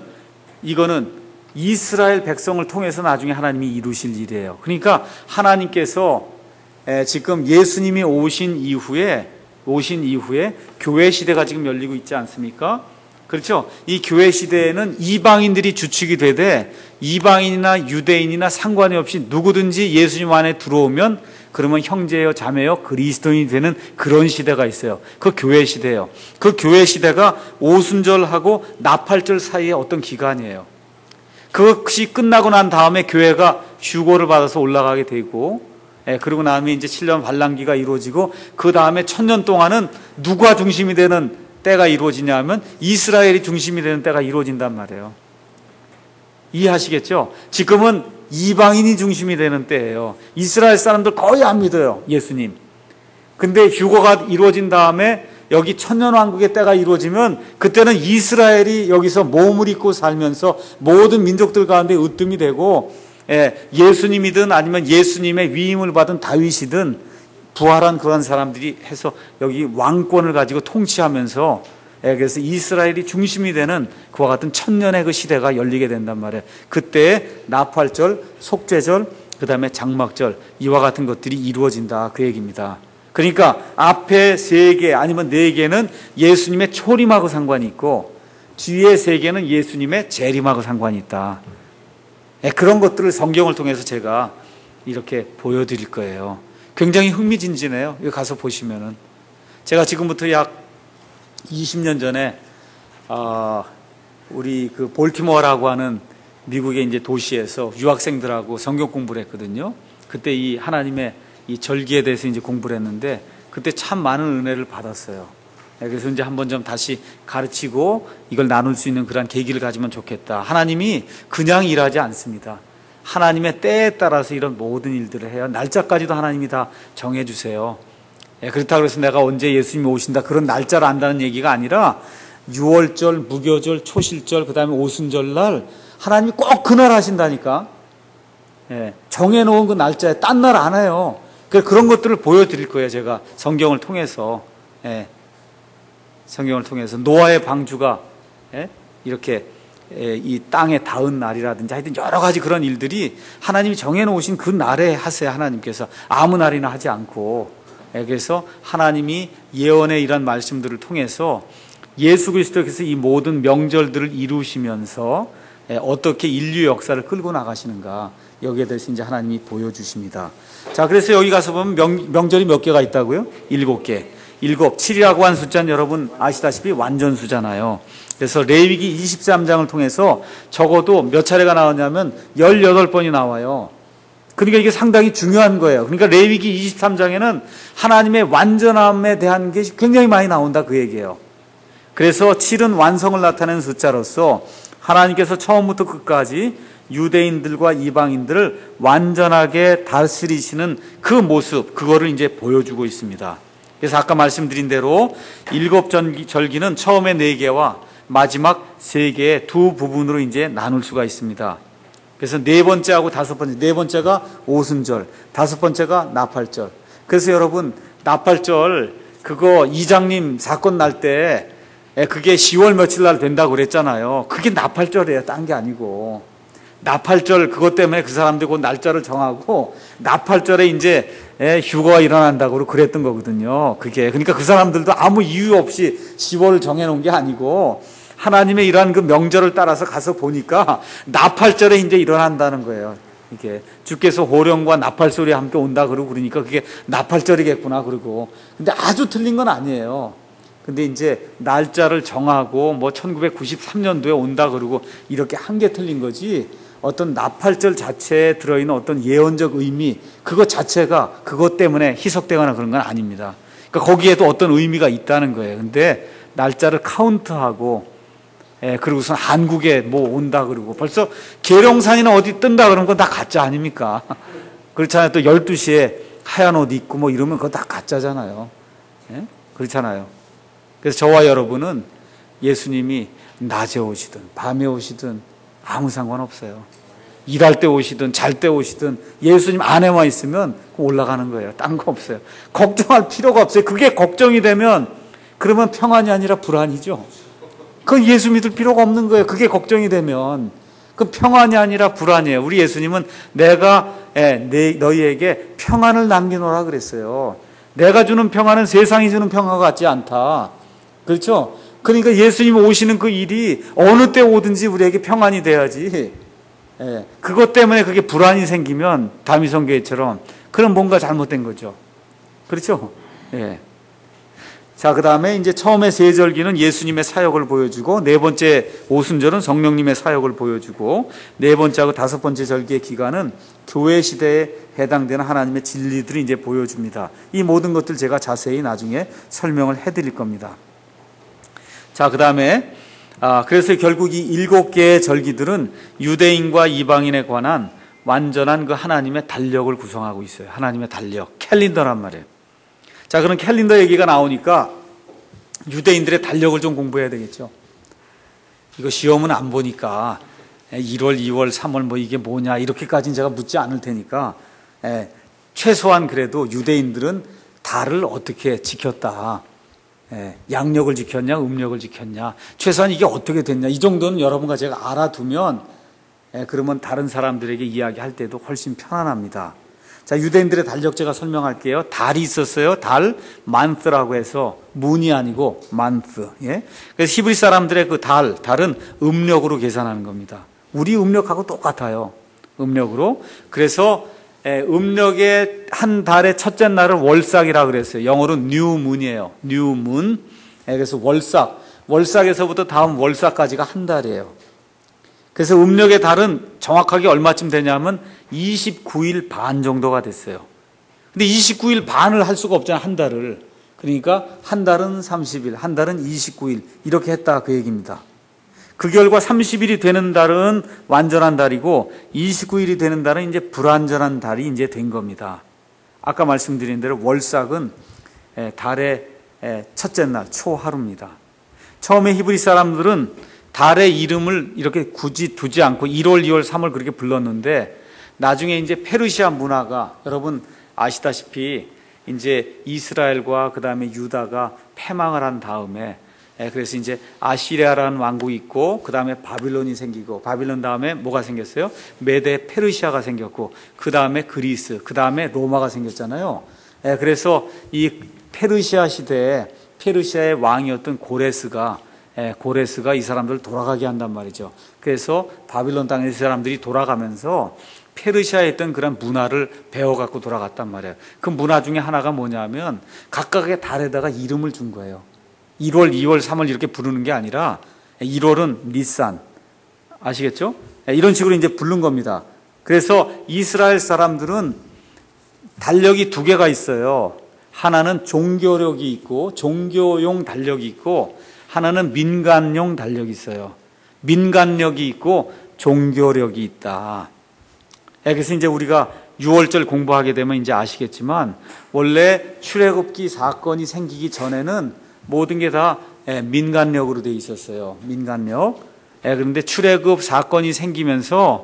이스라엘 백성을 통해서 나중에 하나님이 이루실 일이에요. 그러니까 하나님께서 지금 예수님이 오신 이후에 교회 시대가 지금 열리고 있지 않습니까? 그렇죠? 이 교회 시대에는 이방인들이 주축이 되되, 이방인이나 유대인이나 상관이 없이 누구든지 예수님 안에 들어오면 그러면 형제요 자매요 그리스도인이 되는 그런 시대가 있어요. 그 교회 시대예요. 그 교회 시대가 오순절하고 나팔절 사이에 어떤 기간이에요. 그것이 끝나고 난 다음에 교회가 휴고를 받아서 올라가게 되고, 그리고 나면 이제 7년 반란기가 이루어지고, 그 다음에 1000년 동안은 누가 중심이 되는 때가 이루어지냐 하면 이스라엘이 중심이 되는 때가 이루어진단 말이에요. 이해하시겠죠? 지금은 이방인이 중심이 되는 때예요. 이스라엘 사람들 거의 안 믿어요, 예수님. 근데 휴거가 이루어진 다음에 여기 천년왕국의 때가 이루어지면 그때는 이스라엘이 여기서 몸을 입고 살면서 모든 민족들 가운데 으뜸이 되고, 예수님이든 아니면 예수님의 위임을 받은 다윗이든 부활한 그런 사람들이 해서 여기 왕권을 가지고 통치하면서, 그래서 이스라엘이 중심이 되는 그와 같은 천년의 그 시대가 열리게 된단 말이에요. 그때 나팔절, 속죄절, 그 다음에 장막절, 이와 같은 것들이 이루어진다, 그 얘기입니다. 그러니까 앞에 3개 아니면 4개는 예수님의 초림하고 상관이 있고, 뒤에 3개는 예수님의 재림하고 상관이 있다. 그런 것들을 성경을 통해서 제가 이렇게 보여드릴 거예요. 굉장히 흥미진진해요. 여기 가서 보시면은. 제가 지금부터 약 20년 전에 우리 그 볼티모어라고 하는 미국의 이제 도시에서 유학생들하고 성경 공부를 했거든요. 그때 이 하나님의 이 절기에 대해서 이제 공부를 했는데, 그때 참 많은 은혜를 받았어요. 그래서 이제 한번 좀 다시 가르치고 이걸 나눌 수 있는 그런 계기를 가지면 좋겠다. 하나님이 그냥 일하지 않습니다. 하나님의 때에 따라서 이런 모든 일들을 해요. 날짜까지도 하나님이 다 정해주세요. 그렇다고 해서 내가 언제 예수님이 오신다 그런 날짜를 안다는 얘기가 아니라, 6월절, 무교절, 초실절, 그 다음에 오순절날 하나님이 꼭 그날 하신다니까. 정해놓은 그 날짜에 딴 날 안 해요. 그런 것들을 보여드릴 거예요, 제가 성경을 통해서. 성경을 통해서 노아의 방주가 이렇게 이 땅에 닿은 날이라든지 하여튼 여러 가지 그런 일들이 하나님이 정해놓으신 그 날에 하세요. 하나님께서 아무 날이나 하지 않고. 그래서 하나님이 예언의 이런 말씀들을 통해서 예수 그리스도께서 이 모든 명절들을 이루시면서 어떻게 인류 역사를 끌고 나가시는가, 여기에 대해서 이제 하나님이 보여주십니다. 자, 그래서 여기 가서 보면 명절이 몇 개가 있다고요? 7개. 7이라고 한 숫자는 여러분 아시다시피 완전 수잖아요. 그래서 레위기 23장을 통해서 적어도 몇 차례가 나오냐면 18번이 나와요. 그러니까 이게 상당히 중요한 거예요. 그러니까 레위기 23장에는 하나님의 완전함에 대한 게 굉장히 많이 나온다, 그 얘기예요. 그래서 7은 완성을 나타내는 숫자로서 하나님께서 처음부터 끝까지 유대인들과 이방인들을 완전하게 다스리시는 그 모습, 그거를 이제 보여주고 있습니다. 그래서 아까 말씀드린 대로 7절기는 처음에 4개와 마지막 3개의 두 부분으로 이제 나눌 수가 있습니다. 그래서 4번째하고 5번째, 4번째가 오순절, 5번째가 나팔절. 그래서 여러분, 나팔절 그거 이장님 사건 날 때 그게 10월 며칠 날 된다고 그랬잖아요. 그게 나팔절이에요, 딴 게 아니고. 나팔절 그것 때문에 그 사람들이 그 날짜를 정하고 나팔절에 이제 휴거가 일어난다고 그랬던 거거든요. 그게 그러니까 그 사람들도 아무 이유 없이 10월을 정해놓은 게 아니고 하나님의 이러한 그 명절을 따라서 가서 보니까 나팔절에 이제 일어난다는 거예요. 이게 주께서 호령과 나팔 소리 함께 온다 그러니까 그게 나팔절이겠구나 그러고. 근데 아주 틀린 건 아니에요. 근데 이제 날짜를 정하고 뭐 1993년도에 온다 그러고 이렇게 한 게 틀린 거지, 어떤 나팔절 자체에 들어있는 어떤 예언적 의미, 그것 자체가 그것 때문에 희석되거나 그런 건 아닙니다. 그러니까 거기에도 어떤 의미가 있다는 거예요. 근데 날짜를 카운트하고, 그리고선 한국에 뭐 온다 그러고, 벌써 계룡산이나 어디 뜬다 그러면 그건 다 가짜 아닙니까? 그렇잖아요. 또 12시에 하얀 옷 입고 뭐 이러면 그거 다 가짜잖아요. 그렇잖아요. 그래서 저와 여러분은 예수님이 낮에 오시든 밤에 오시든 아무 상관없어요. 일할 때 오시든 잘 때 오시든 예수님 안에만 있으면 올라가는 거예요. 딴 거 없어요. 걱정할 필요가 없어요. 그게 걱정이 되면 그러면 평안이 아니라 불안이죠. 그건 예수 믿을 필요가 없는 거예요. 그게 걱정이 되면. 그 평안이 아니라 불안이에요. 우리 예수님은 내가 너희에게 평안을 남기노라 그랬어요. 내가 주는 평안은 세상이 주는 평안과 같지 않다. 그렇죠? 그러니까 예수님 오시는 그 일이 어느 때 오든지 우리에게 평안이 돼야지. 그것 때문에 그게 불안이 생기면 다미성교회처럼 그럼 뭔가 잘못된 거죠. 그렇죠? 예. 자, 그 다음에 이제 처음에 세 절기는 예수님의 사역을 보여주고, 네 번째 오순절은 성령님의 사역을 보여주고, 네 번째하고 다섯 번째 절기의 기간은 교회 시대에 해당되는 하나님의 진리들이 이제 보여줍니다. 이 모든 것들 제가 자세히 나중에 설명을 해드릴 겁니다. 자, 그 다음에 그래서 결국 이 7개의 절기들은 유대인과 이방인에 관한 완전한 그 하나님의 달력을 구성하고 있어요. 하나님의 달력, 캘린더란 말이에요. 자, 그럼 캘린더 얘기가 나오니까 유대인들의 달력을 좀 공부해야 되겠죠. 이거 시험은 안 보니까 1월, 2월, 3월 뭐 이게 뭐냐 이렇게까지는 제가 묻지 않을 테니까 최소한 그래도 유대인들은 달을 어떻게 지켰다. 양력을 지켰냐, 음력을 지켰냐, 최소한 이게 어떻게 됐냐, 이 정도는 여러분과 제가 알아두면 그러면 다른 사람들에게 이야기할 때도 훨씬 편안합니다. 자, 유대인들의 달력 제가 설명할게요. 달이 있었어요. 달, month라고 해서 문이 아니고 month. 예? 그래서 히브리 사람들의 그 달은 음력으로 계산하는 겁니다. 우리 음력하고 똑같아요. 음력으로. 그래서 음력의 한 달의 첫째 날을 월삭이라고 그랬어요. 영어로 new moon이에요. new moon. 그래서 월삭에서부터 다음 월삭까지가 한 달이에요. 그래서 음력의 달은 정확하게 얼마쯤 되냐면 29일 반 정도가 됐어요. 근데 29일 반을 할 수가 없잖아요, 한 달을. 그러니까 한 달은 30일, 한 달은 29일 이렇게 했다 그 얘기입니다. 그 결과 30일이 되는 달은 완전한 달이고 29일이 되는 달은 이제 불완전한 달이 이제 된 겁니다. 아까 말씀드린 대로 월삭은 달의 첫째 날 초하루입니다. 처음에 히브리 사람들은 달의 이름을 이렇게 굳이 두지 않고 1월, 2월, 3월 그렇게 불렀는데 나중에 이제 페르시아 문화가 여러분 아시다시피 이제 이스라엘과 그 다음에 유다가 패망을 한 다음에 그래서 이제 아시리아라는 왕국이 있고 그 다음에 바빌론이 생기고 바빌론 다음에 뭐가 생겼어요? 메데 페르시아가 생겼고 그 다음에 그리스, 그 다음에 로마가 생겼잖아요. 그래서 이 페르시아 시대에 페르시아의 왕이었던 고레스가 이 사람들을 돌아가게 한단 말이죠. 그래서 바빌론 땅에 이 사람들이 돌아가면서 페르시아에 있던 그런 문화를 배워갖고 돌아갔단 말이에요. 그 문화 중에 하나가 뭐냐면 각각의 달에다가 이름을 준 거예요. 1월, 2월, 3월 이렇게 부르는 게 아니라 1월은 니산, 아시겠죠? 이런 식으로 이제 부른 겁니다. 그래서 이스라엘 사람들은 달력이 두 개가 있어요. 하나는 종교력이 있고 종교용 달력이 있고 하나는 민간용 달력이 있어요. 민간력이 있고 종교력이 있다. 그래서 이제 우리가 6월절 공부하게 되면 이제 아시겠지만 원래 출애굽기 사건이 생기기 전에는 모든 게 다 민간력으로 돼 있었어요. 민간력. 그런데 출애굽 사건이 생기면서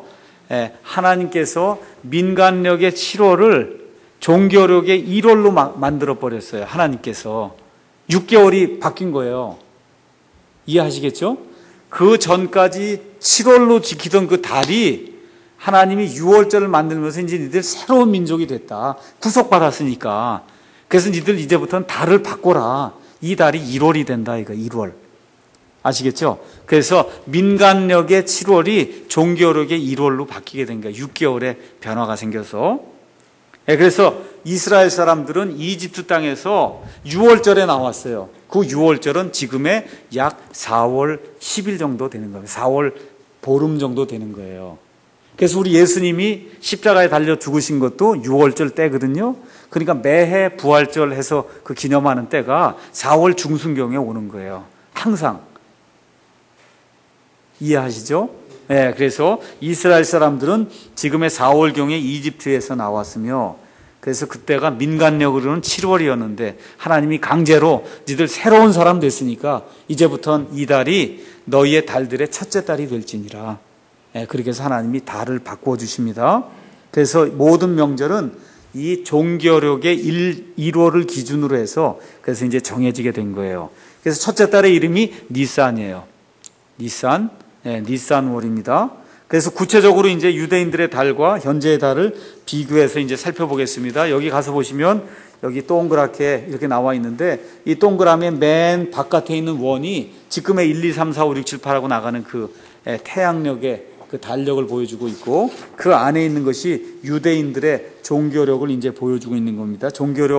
하나님께서 민간력의 7월을 종교력의 1월로 만들어 버렸어요. 하나님께서 6개월이 바뀐 거예요. 이해하시겠죠? 그 전까지 7월로 지키던 그 달이 하나님이 6월절을 만들면서 이제 니들 새로운 민족이 됐다. 구속받았으니까. 그래서 니들 이제부터는 달을 바꿔라. 이 달이 1월이 된다. 이거 1월. 아시겠죠? 그래서 민간력의 7월이 종교력의 1월로 바뀌게 된 거예요. 6개월의 변화가 생겨서. 그래서 이스라엘 사람들은 이집트 땅에서 6월절에 나왔어요. 그 6월절은 지금의 약 4월 10일 정도 되는 거예요. 4월 보름 정도 되는 거예요. 그래서 우리 예수님이 십자가에 달려 죽으신 것도 6월절 때거든요. 그러니까 매해 부활절 해서 그 기념하는 때가 4월 중순경에 오는 거예요. 항상. 이해하시죠? 네, 그래서 이스라엘 사람들은 지금의 4월경에 이집트에서 나왔으며 그래서 그때가 민간력으로는 7월이었는데 하나님이 강제로 니들 새로운 사람 됐으니까 이제부터는 이 달이 너희의 달들의 첫째 달이 될지니라. 네, 그렇게 해서 하나님이 달을 바꾸어 주십니다. 그래서 모든 명절은 이 종교력의 1월을 기준으로 해서 그래서 이제 정해지게 된 거예요. 그래서 첫째 달의 이름이 니산이에요. 니산. 네, 니산월입니다. 그래서 구체적으로 이제 유대인들의 달과 현재의 달을 비교해서 이제 살펴보겠습니다. 여기 가서 보시면 여기 동그랗게 이렇게 나와 있는데 이 동그라미의 맨 바깥에 있는 원이 지금의 1, 2, 3, 4, 5, 6, 7, 8하고 나가는 그 태양력의 그 달력을 보여주고 있고, 그 안에 있는 것이 유대인들의 종교력을 이제 보여주고 있는 겁니다.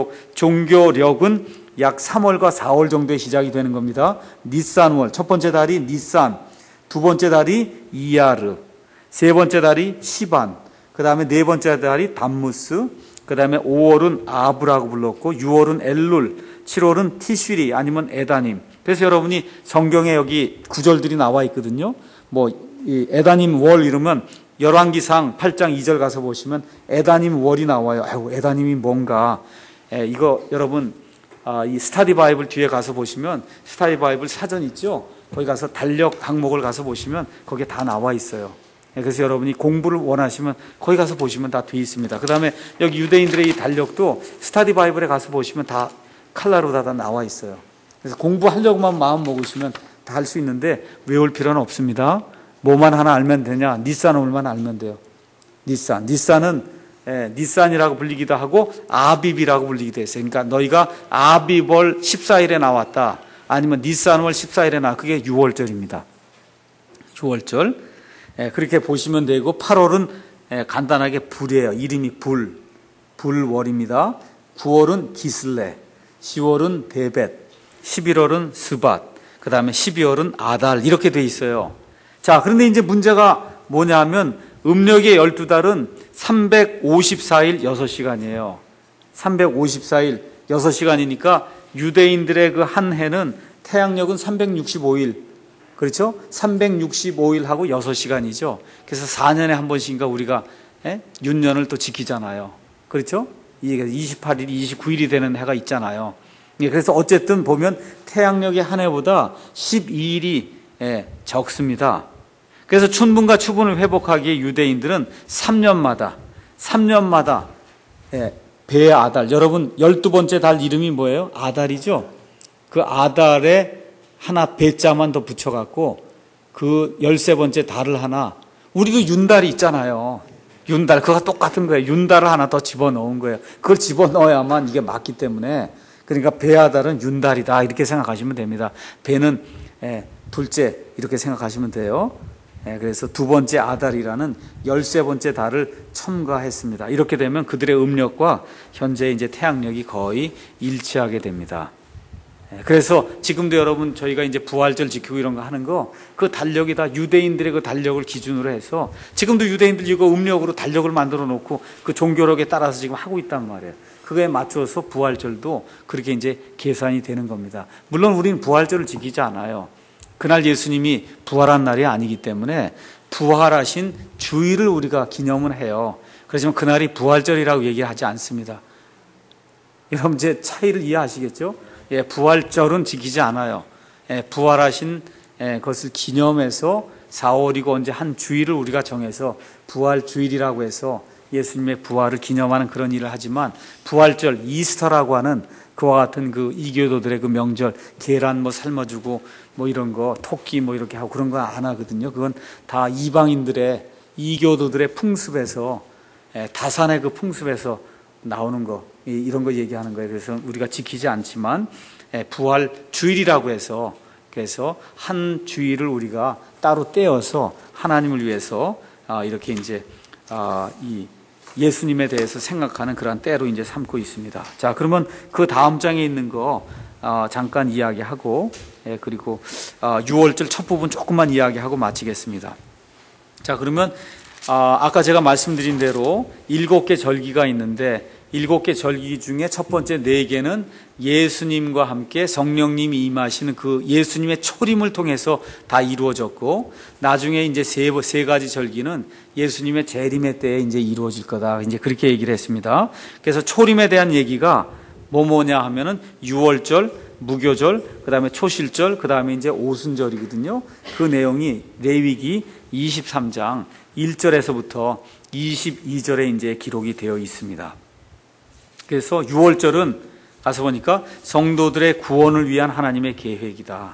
종교력은 약 3월과 4월 정도에 시작이 되는 겁니다. 니산월, 첫 번째 달이 니산, 두 번째 달이 이야르, 세 번째 달이 시반, 그 다음에 네 번째 달이 담무스, 그 다음에 5월은 아브라고 불렀고, 6월은 엘룰, 7월은 티슈리 아니면 에다님. 그래서 여러분이 성경에 여기 구절들이 나와 있거든요. 이 에다님 월 이러면 열왕기상 8장 2절 가서 보시면 에다님 월이 나와요. 아이고, 에다님이 뭔가. 이거 여러분, 이 스타디 바이블 뒤에 가서 보시면 스타디 바이블 사전 있죠? 거기 가서 달력 항목을 가서 보시면 거기에 다 나와 있어요. 그래서 여러분이 공부를 원하시면 거기 가서 보시면 다 돼 있습니다. 그 다음에 여기 유대인들의 이 달력도 스타디 바이블에 가서 보시면 다 칼라로 다 나와 있어요. 그래서 공부하려고만 마음 먹으시면 다 할 수 있는데 외울 필요는 없습니다. 뭐만 하나 알면 되냐? 니산월만 알면 돼요. 니산은 니산이라고 불리기도 하고 아빕이라고 불리기도 했어요. 그러니까 너희가 아빕월 14일에 나왔다. 아니면 니산월 14일에 나왔다. 그게 6월절입니다. 6월절. 그렇게 보시면 되고, 8월은 간단하게 불이에요. 이름이 불월입니다. 9월은 기슬레, 10월은 데벳, 11월은 스밧, 그 다음에 12월은 아달, 이렇게 돼 있어요. 자, 그런데 이제 문제가 뭐냐면 음력의 12달은 354일 6시간이에요. 354일 6시간이니까 유대인들의 그 한 해는 태양력은 365일, 그렇죠? 365일하고 6시간이죠. 그래서 4년에 한 번씩인가 우리가 윤년을 또 지키잖아요. 그렇죠? 이게 28일이 29일이 되는 해가 있잖아요. 그래서 어쨌든 보면 태양력의 한 해보다 12일이 적습니다. 그래서 춘분과 추분을 회복하기에 유대인들은 3년마다 배 아달, 여러분 12번째 달 이름이 뭐예요? 아달이죠? 그 아달에 하나 배자만 더 붙여갖고 그 13번째 달을 하나, 우리도 윤달이 있잖아요. 윤달, 그거 똑같은 거예요. 윤달을 하나 더 집어넣은 거예요. 그걸 집어넣어야만 이게 맞기 때문에, 그러니까 배아달은 윤달이다 이렇게 생각하시면 됩니다. 배는 둘째 이렇게 생각하시면 돼요. 그래서 두 번째 아달이라는 13번째 달을 첨가했습니다. 이렇게 되면 그들의 음력과 현재 이제 태양력이 거의 일치하게 됩니다. 그래서 지금도 여러분 저희가 이제 부활절 지키고 이런 거 하는 거, 그 달력이 다 유대인들의 그 달력을 기준으로 해서 지금도 유대인들 이거 음력으로 달력을 만들어 놓고 그 종교력에 따라서 지금 하고 있단 말이에요. 그거에 맞춰서 부활절도 그렇게 이제 계산이 되는 겁니다. 물론 우리는 부활절을 지키지 않아요. 그날 예수님이 부활한 날이 아니기 때문에 부활하신 주일을 우리가 기념을 해요. 그렇지만 그날이 부활절이라고 얘기하지 않습니다. 여러분 이제 차이를 이해하시겠죠? 부활절은 지키지 않아요. 부활하신 것을 기념해서 4월이고 언제 한 주일을 우리가 정해서 부활주일이라고 해서 예수님의 부활을 기념하는 그런 일을 하지만, 부활절, 이스터라고 하는 그와 같은 그 이교도들의 그 명절, 계란 뭐 삶아주고 뭐 이런 거, 토끼 뭐 이렇게 하고 그런 거 안 하거든요. 그건 다 이방인들의, 이교도들의 풍습에서, 다산의 그 풍습에서 나오는 거, 이런 거 얘기하는 거예요. 그래서 우리가 지키지 않지만 부활 주일이라고 해서, 그래서 한 주일을 우리가 따로 떼어서 하나님을 위해서 이렇게 이제 이 예수님에 대해서 생각하는 그러한 때로 이제 삼고 있습니다. 자, 그러면 그 다음 장에 있는 거 잠깐 이야기하고, 그리고 6월절 첫 부분 조금만 이야기하고 마치겠습니다. 자, 그러면 아까 제가 말씀드린 대로 7개 절기가 있는데, 7개 절기 중에 첫 번째 4개는 예수님과 함께 성령님이 임하시는 그 예수님의 초림을 통해서 다 이루어졌고, 나중에 이제 세 가지 절기는 예수님의 재림의 때에 이제 이루어질 거다. 이제 그렇게 얘기를 했습니다. 그래서 초림에 대한 얘기가 뭐냐 하면은 6월절, 무교절, 그 다음에 초실절, 그 다음에 이제 오순절이거든요. 그 내용이 레위기 23장 1절에서부터 22절에 이제 기록이 되어 있습니다. 그래서 6월절은 가서 보니까 성도들의 구원을 위한 하나님의 계획이다.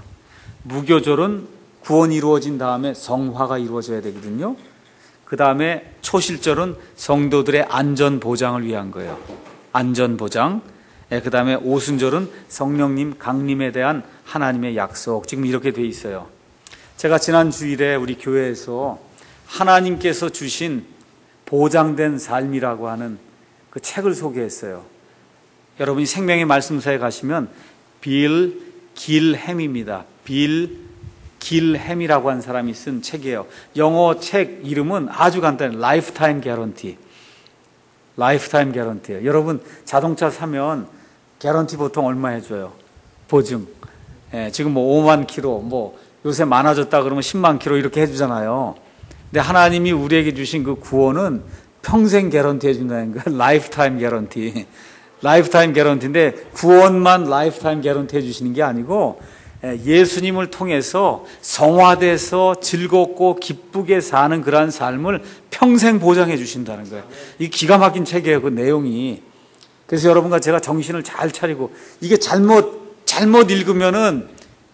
무교절은 구원이 이루어진 다음에 성화가 이루어져야 되거든요. 그 다음에 초실절은 성도들의 안전 보장을 위한 거예요. 안전 보장. 그 다음에 오순절은 성령님 강림에 대한 하나님의 약속. 지금 이렇게 돼 있어요. 제가 지난 주일에 우리 교회에서 하나님께서 주신 보장된 삶이라고 하는 그 책을 소개했어요. 여러분이 생명의 말씀사에 가시면 빌 길햄입니다. 빌 길햄이라고 하는 사람이 쓴 책이에요. 영어 책 이름은 아주 간단해요. 라이프타임 개런티. 라이프타임 개런티예요. 여러분 자동차 사면 개런티 보통 얼마 해줘요? 보증. 지금 뭐 5만 킬로, 뭐 요새 많아졌다 그러면 10만 킬로 이렇게 해주잖아요. 근데 하나님이 우리에게 주신 그 구원은 평생 개런티 해준다는 거예요. 라이프타임 개런티. 라이프타임 개런티인데 구원만 라이프타임 개런티 해주시는 게 아니고 예수님을 통해서 성화돼서 즐겁고 기쁘게 사는 그러한 삶을 평생 보장해 주신다는 거예요. 이 기가 막힌 책이에요, 그 내용이. 그래서 여러분과 제가 정신을 잘 차리고 이게 잘못 읽으면은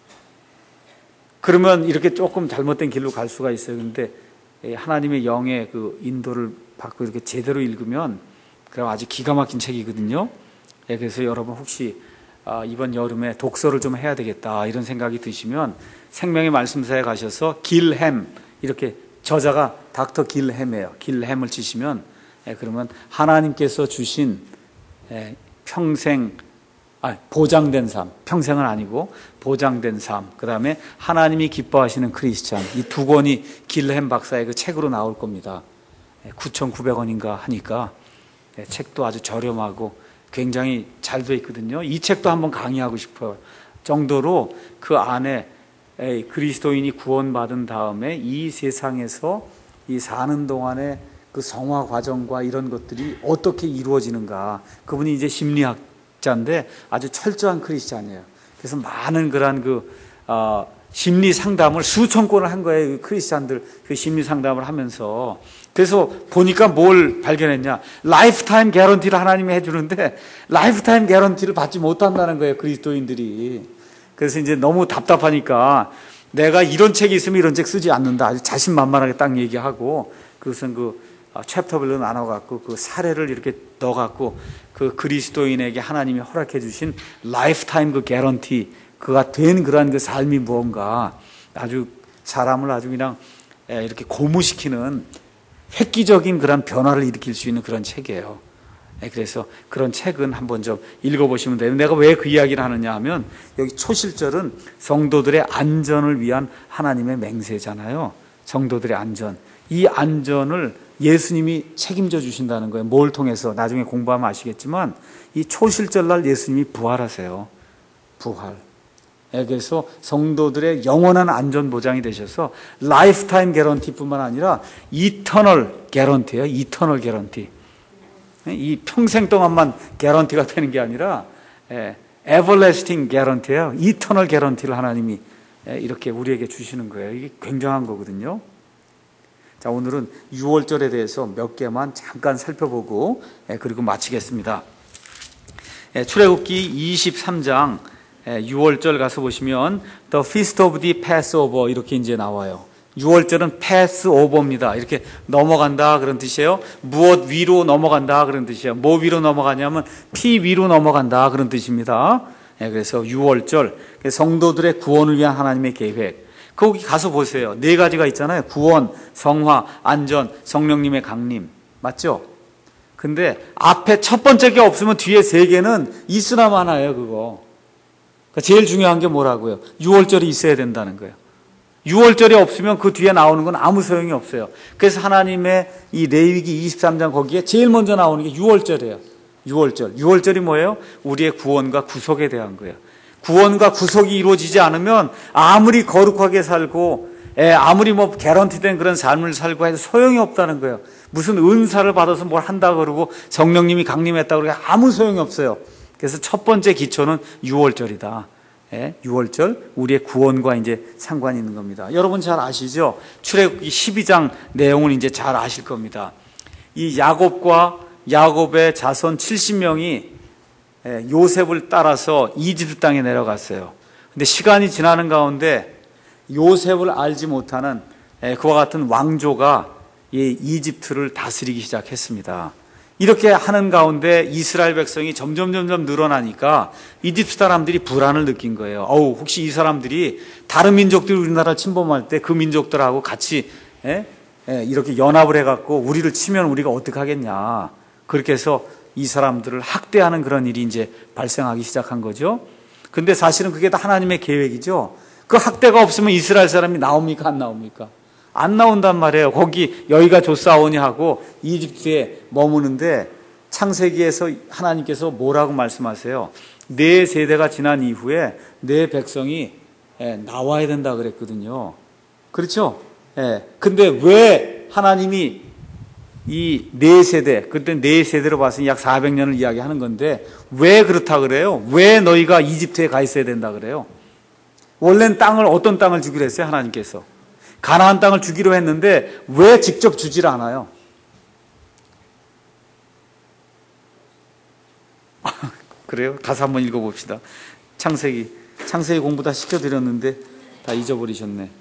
그러면 이렇게 조금 잘못된 길로 갈 수가 있어요. 그런데 하나님의 영의 그 인도를 받고 이렇게 제대로 읽으면 그럼 아주 기가 막힌 책이거든요. 그래서 여러분 혹시 이번 여름에 독서를 좀 해야 되겠다 이런 생각이 드시면 생명의 말씀사에 가셔서 길햄 이렇게 저자가 닥터 길햄이에요. 길햄을 치시면 그러면 하나님께서 주신 평생 보장된 삶, 평생은 아니고 보장된 삶, 그 다음에 하나님이 기뻐하시는 크리스찬, 이 두 권이 길햄 박사의 그 책으로 나올 겁니다. 9,900원인가 하니까 책도 아주 저렴하고 굉장히 잘 돼 있거든요. 이 책도 한번 강의하고 싶어요. 정도로 그 안에 그리스도인이 구원받은 다음에 이 세상에서 이 사는 동안에 그 성화 과정과 이런 것들이 어떻게 이루어지는가. 그분이 이제 심리학자인데 아주 철저한 크리스찬이에요. 그래서 많은 그런 심리 상담을 수천 건을 한 거예요. 그 크리스찬들 그 심리 상담을 하면서. 그래서 보니까 뭘 발견했냐. 라이프타임 개런티를 하나님이 해주는데 라이프타임 개런티를 받지 못한다는 거예요. 그리스도인들이. 그래서 이제 너무 답답하니까 내가 이런 책이 있으면 이런 책 쓰지 않는다. 아주 자신만만하게 딱 얘기하고 그것은 챕터별로 나눠갖고 그 사례를 이렇게 넣어갖고 그 그리스도인에게 하나님이 허락해 주신 라이프타임 그 개런티 그가 된 그러한 그 삶이 무언가 아주 사람을 아주 그냥 이렇게 고무시키는 획기적인 그런 변화를 일으킬 수 있는 그런 책이에요. 그래서 그런 책은 한번 좀 읽어보시면 돼요. 내가 왜 그 이야기를 하느냐 하면 여기 초실절은 성도들의 안전을 위한 하나님의 맹세잖아요. 성도들의 안전. 이 안전을 예수님이 책임져 주신다는 거예요. 뭘 통해서 나중에 공부하면 아시겠지만 이 초실절날 예수님이 부활하세요. 부활. 그래서 성도들의 영원한 안전 보장이 되셔서 라이프타임 개런티뿐만 아니라 이터널 개런티예요. 이터널 개런티. 이 평생 동안만 개런티가 되는 게 아니라 에버래스팅 개런티예요. 이터널 개런티를 하나님이 이렇게 우리에게 주시는 거예요. 이게 굉장한 거거든요. 자, 오늘은 6월절에 대해서 몇 개만 잠깐 살펴보고 그리고 마치겠습니다. 출애굽기 23장 6월절 가서 보시면 The Feast of the Passover 이렇게 이제 나와요. 6월절은 패스오버입니다. 이렇게 넘어간다 그런 뜻이에요. 무엇 위로 넘어간다 그런 뜻이에요. 뭐 위로 넘어가냐면 피 위로 넘어간다 그런 뜻입니다. 그래서 6월절 성도들의 구원을 위한 하나님의 계획. 거기 가서 보세요. 네 가지가 있잖아요. 구원, 성화, 안전, 성령님의 강림. 맞죠? 근데 앞에 첫 번째 게 없으면 뒤에 세 개는 있으나 마나예요, 그거. 그러니까 제일 중요한 게 뭐라고요? 6월절이 있어야 된다는 거예요. 6월절이 없으면 그 뒤에 나오는 건 아무 소용이 없어요. 그래서 하나님의 이 레위기 23장 거기에 제일 먼저 나오는 게 6월절이에요. 6월절. 6월절이 뭐예요? 우리의 구원과 구속에 대한 거예요. 구원과 구속이 이루어지지 않으면 아무리 거룩하게 살고 아무리 뭐 개런티된 그런 삶을 살고 해도 소용이 없다는 거예요. 무슨 은사를 받아서 뭘 한다 그러고 성령님이 강림했다 그러고 아무 소용이 없어요. 그래서 첫 번째 기초는 6월절이다. 6월절 우리의 구원과 이제 상관이 있는 겁니다. 여러분 잘 아시죠? 출애굽기 12장 내용을 이제 잘 아실 겁니다. 이 야곱의 자손 70명이 요셉을 따라서 이집트 땅에 내려갔어요. 근데 시간이 지나는 가운데 요셉을 알지 못하는 그와 같은 왕조가 이 이집트를 다스리기 시작했습니다. 이렇게 하는 가운데 이스라엘 백성이 점점 늘어나니까 이집트 사람들이 불안을 느낀 거예요. 혹시 이 사람들이 다른 민족들이 우리나라를 침범할 때 그 민족들하고 같이 이렇게 연합을 해갖고 우리를 치면 우리가 어떻게 하겠냐. 그렇게 해서 이 사람들을 학대하는 그런 일이 이제 발생하기 시작한 거죠. 근데 사실은 그게 다 하나님의 계획이죠. 그 학대가 없으면 이스라엘 사람이 나옵니까? 안 나옵니까? 안 나온단 말이에요. 거기 여기가 좋사오니 하고 이집트에 머무는데 창세기에서 하나님께서 뭐라고 말씀하세요? 네 세대가 지난 이후에 네 백성이 나와야 된다 그랬거든요. 그렇죠? 근데 왜 하나님이 이 네 세대, 그때 네 세대로 봐서 약 400년을 이야기하는 건데 왜 그렇다 그래요? 왜 너희가 이집트에 가 있어야 된다 그래요? 원래는 어떤 땅을 주기로 했어요? 하나님께서 가나안 땅을 주기로 했는데 왜 직접 주질 않아요? 그래요? 가서 한번 읽어봅시다. 창세기 공부 다 시켜드렸는데 다 잊어버리셨네.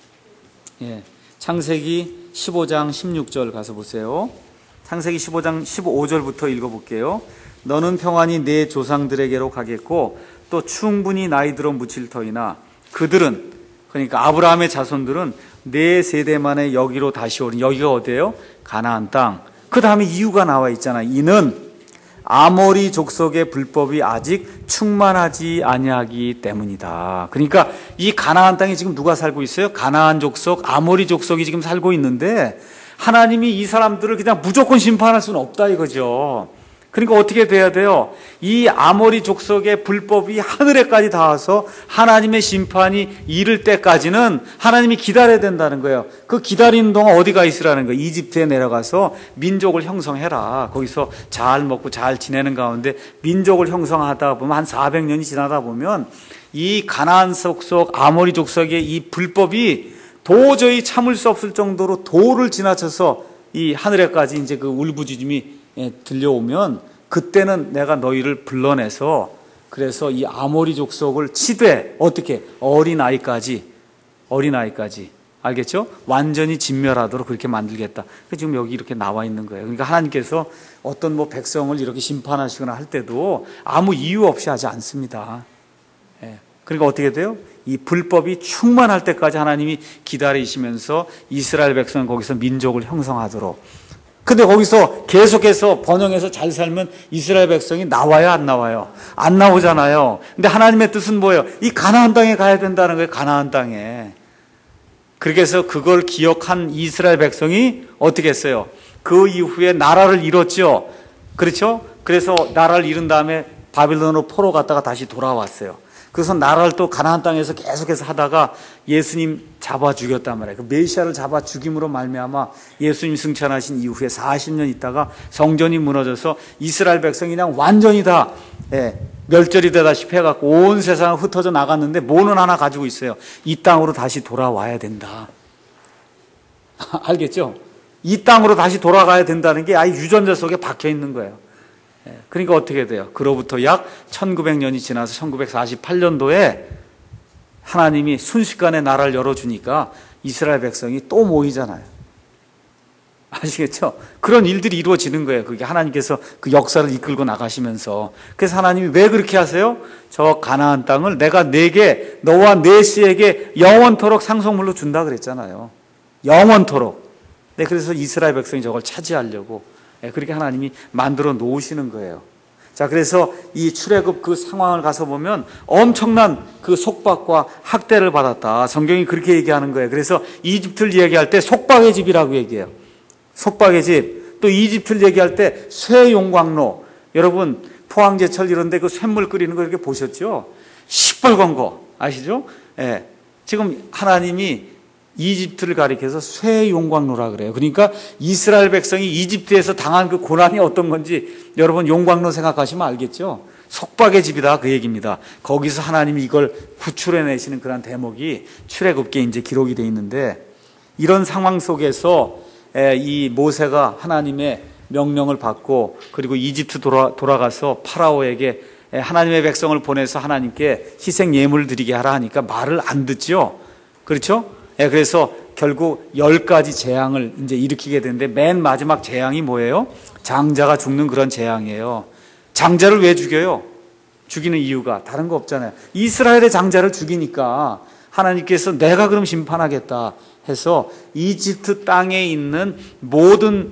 창세기 15장 16절 가서 보세요. 창세기 15장 15절부터 읽어볼게요. 너는 평안히 내 조상들에게로 가겠고 또 충분히 나이 들어 묻힐 터이나 그들은, 그러니까 아브라함의 자손들은 네 세대 만에 여기로 다시 오니, 여기가 어디예요? 가나안 땅. 그 다음에 이유가 나와 있잖아요. 이는 아모리 족속의 불법이 아직 충만하지 아니하기 때문이다. 그러니까 이 가나안 땅에 지금 누가 살고 있어요? 가나안 족속, 아모리 족속이 지금 살고 있는데 하나님이 이 사람들을 그냥 무조건 심판할 수는 없다 이거죠. 그러니까 어떻게 돼야 돼요? 이 아모리 족속의 불법이 하늘에까지 닿아서 하나님의 심판이 이를 때까지는 하나님이 기다려야 된다는 거예요. 그 기다리는 동안 어디가 있으라는 거예요? 이집트에 내려가서 민족을 형성해라. 거기서 잘 먹고 잘 지내는 가운데 민족을 형성하다 보면 한 400년이 지나다 보면 이 가나안 족속, 아모리 족속의 이 불법이 도저히 참을 수 없을 정도로 도를 지나쳐서 이 하늘에까지 이제 그 울부짖음이 들려오면 그때는 내가 너희를 불러내서 그래서 이 아모리 족속을 치되 어떻게 어린아이까지 알겠죠? 완전히 진멸하도록 그렇게 만들겠다. 지금 여기 이렇게 나와 있는 거예요. 그러니까 하나님께서 어떤 백성을 이렇게 심판하시거나 할 때도 아무 이유 없이 하지 않습니다. 그러니까 어떻게 돼요? 이 불법이 충만할 때까지 하나님이 기다리시면서 이스라엘 백성은 거기서 민족을 형성하도록. 근데 거기서 계속해서 번영해서 잘 살면 이스라엘 백성이 나와요, 안 나와요? 안 나오잖아요. 근데 하나님의 뜻은 뭐예요? 이 가나안 땅에 가야 된다는 거예요, 가나안 땅에. 그렇게 해서 그걸 기억한 이스라엘 백성이 어떻게 했어요? 그 이후에 나라를 잃었죠. 그렇죠? 그래서 나라를 잃은 다음에 바빌론으로 포로 갔다가 다시 돌아왔어요. 그래서 나라를 또 가나안 땅에서 계속해서 하다가 예수님 잡아 죽였단 말이에요. 그 메시아를 잡아 죽임으로 말미암아 예수님 승천하신 이후에 40년 있다가 성전이 무너져서 이스라엘 백성이 그냥 완전히 다 멸절이 되다시피 해갖고 온 세상을 흩어져 나갔는데 뭐는 하나 가지고 있어요. 이 땅으로 다시 돌아와야 된다. 알겠죠? 이 땅으로 다시 돌아가야 된다는 게 아예 유전자 속에 박혀 있는 거예요. 그러니까 어떻게 돼요? 그로부터 약 1900년이 지나서 1948년도에 하나님이 순식간에 나라를 열어주니까 이스라엘 백성이 또 모이잖아요. 아시겠죠? 그런 일들이 이루어지는 거예요. 그게 하나님께서 그 역사를 이끌고 나가시면서. 그래서 하나님이 왜 그렇게 하세요? 저 가나안 땅을 내가 네게, 너와 네 씨에게 영원토록 상속물로 준다 그랬잖아요. 영원토록. 네, 그래서 이스라엘 백성이 저걸 차지하려고 그렇게 하나님이 만들어 놓으시는 거예요. 자, 그래서 이 출애굽 그 상황을 가서 보면 엄청난 그 속박과 학대를 받았다. 성경이 그렇게 얘기하는 거예요. 그래서 이집트를 얘기할 때 속박의 집이라고 얘기해요. 속박의 집. 또 이집트를 얘기할 때 쇠용광로. 여러분 포항제철 이런 데 그 쇳물 끓이는 거 이렇게 보셨죠? 시뻘건 거 아시죠? 지금 하나님이 이집트를 가리켜서 쇠용광로라 그래요. 그러니까 이스라엘 백성이 이집트에서 당한 그 고난이 어떤 건지 여러분 용광로 생각하시면 알겠죠? 속박의 집이다 그 얘기입니다. 거기서 하나님이 이걸 구출해내시는 그런 대목이 출애굽기에 이제 기록이 되어 있는데 이런 상황 속에서 이 모세가 하나님의 명령을 받고 그리고 이집트 돌아가서 파라오에게 하나님의 백성을 보내서 하나님께 희생 예물을 드리게 하라 하니까 말을 안 듣죠. 그렇죠? 그래서 결국 10가지 재앙을 이제 일으키게 되는데 맨 마지막 재앙이 뭐예요? 장자가 죽는 그런 재앙이에요. 장자를 왜 죽여요? 죽이는 이유가 다른 거 없잖아요. 이스라엘의 장자를 죽이니까 하나님께서 내가 그럼 심판하겠다. 해서 이집트 땅에 있는 모든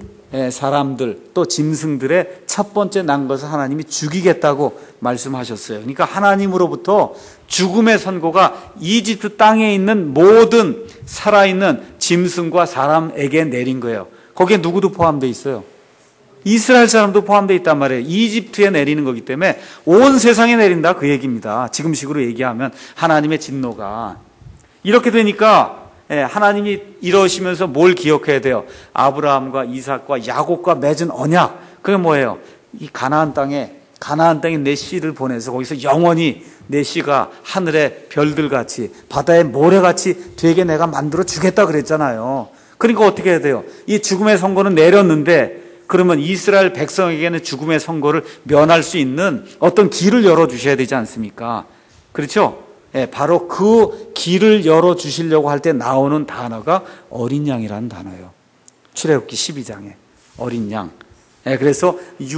사람들 또 짐승들의 첫 번째 난 것을 하나님이 죽이겠다고 말씀하셨어요. 그러니까 하나님으로부터 죽음의 선고가 이집트 땅에 있는 모든 살아있는 짐승과 사람에게 내린 거예요. 거기에 누구도 포함되어 있어요. 이스라엘 사람도 포함되어 있단 말이에요. 이집트에 내리는 거기 때문에 온 세상에 내린다 그 얘기입니다. 지금식으로 얘기하면 하나님의 진노가. 이렇게 되니까 하나님이 이러시면서 뭘 기억해야 돼요? 아브라함과 이삭과 야곱과 맺은 언약. 그게 뭐예요? 이 가나안 땅에 내 씨를 보내서 거기서 영원히 내 씨가 하늘의 별들같이 바다의 모래같이 되게 내가 만들어 주겠다 그랬잖아요. 그러니까 어떻게 해야 돼요? 이 죽음의 선고는 내렸는데 그러면 이스라엘 백성에게는 죽음의 선고를 면할 수 있는 어떤 길을 열어주셔야 되지 않습니까? 그렇죠? 바로 그 길을 열어주시려고 할 때 나오는 단어가 어린 양이라는 단어예요. 출애굽기 12장에 어린 양. 그래서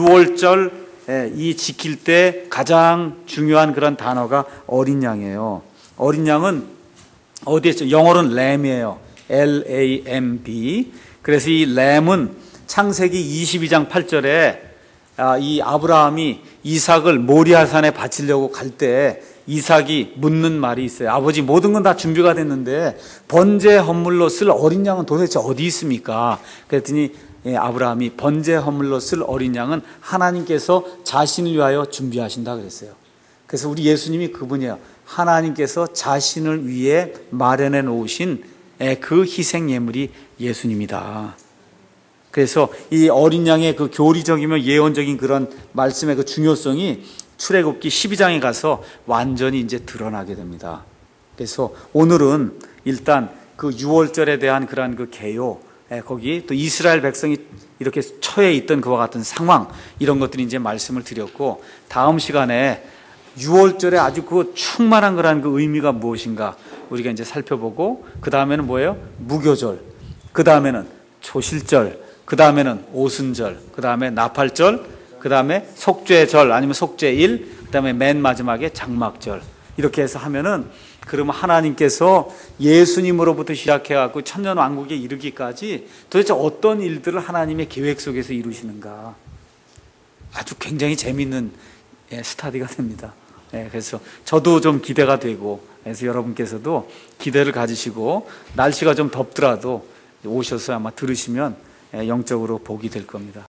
6월절 이 지킬 때 가장 중요한 그런 단어가 어린 양이에요. 어린 양은 어디에 있죠? 영어로는 램이에요. L-A-M-B. 그래서 이 램은 창세기 22장 8절에 이 아브라함이 이삭을 모리아산에 바치려고 갈 때 이삭이 묻는 말이 있어요. 아버지 모든 건 다 준비가 됐는데 번제 헌물로 쓸 어린 양은 도대체 어디 있습니까? 그랬더니 아브라함이 번제 헌물로 쓸 어린 양은 하나님께서 자신을 위하여 준비하신다 그랬어요. 그래서 우리 예수님이 그분이에요. 하나님께서 자신을 위해 마련해 놓으신 그 희생 예물이 예수님이다. 그래서 이 어린 양의 그 교리적이며 예언적인 그런 말씀의 그 중요성이 출애굽기 12장에 가서 완전히 이제 드러나게 됩니다. 그래서 오늘은 일단 그 6월절에 대한 그런 그 개요, 거기 또 이스라엘 백성이 이렇게 처해 있던 그와 같은 상황, 이런 것들이 이제 말씀을 드렸고, 다음 시간에 6월절에 아주 그 충만한 그런 그 의미가 무엇인가 우리가 이제 살펴보고, 그 다음에는 뭐예요? 무교절, 그 다음에는 초실절, 그 다음에는 오순절, 그 다음에 나팔절, 그 다음에 속죄절 아니면 속죄일, 그 다음에 맨 마지막에 장막절. 이렇게 해서 하면은 그러면 하나님께서 예수님으로부터 시작해갖고 천년왕국에 이르기까지 도대체 어떤 일들을 하나님의 계획 속에서 이루시는가. 아주 굉장히 재미있는 스터디가 됩니다. 그래서 저도 좀 기대가 되고, 그래서 여러분께서도 기대를 가지시고 날씨가 좀 덥더라도 오셔서 아마 들으시면 영적으로 복이 될 겁니다.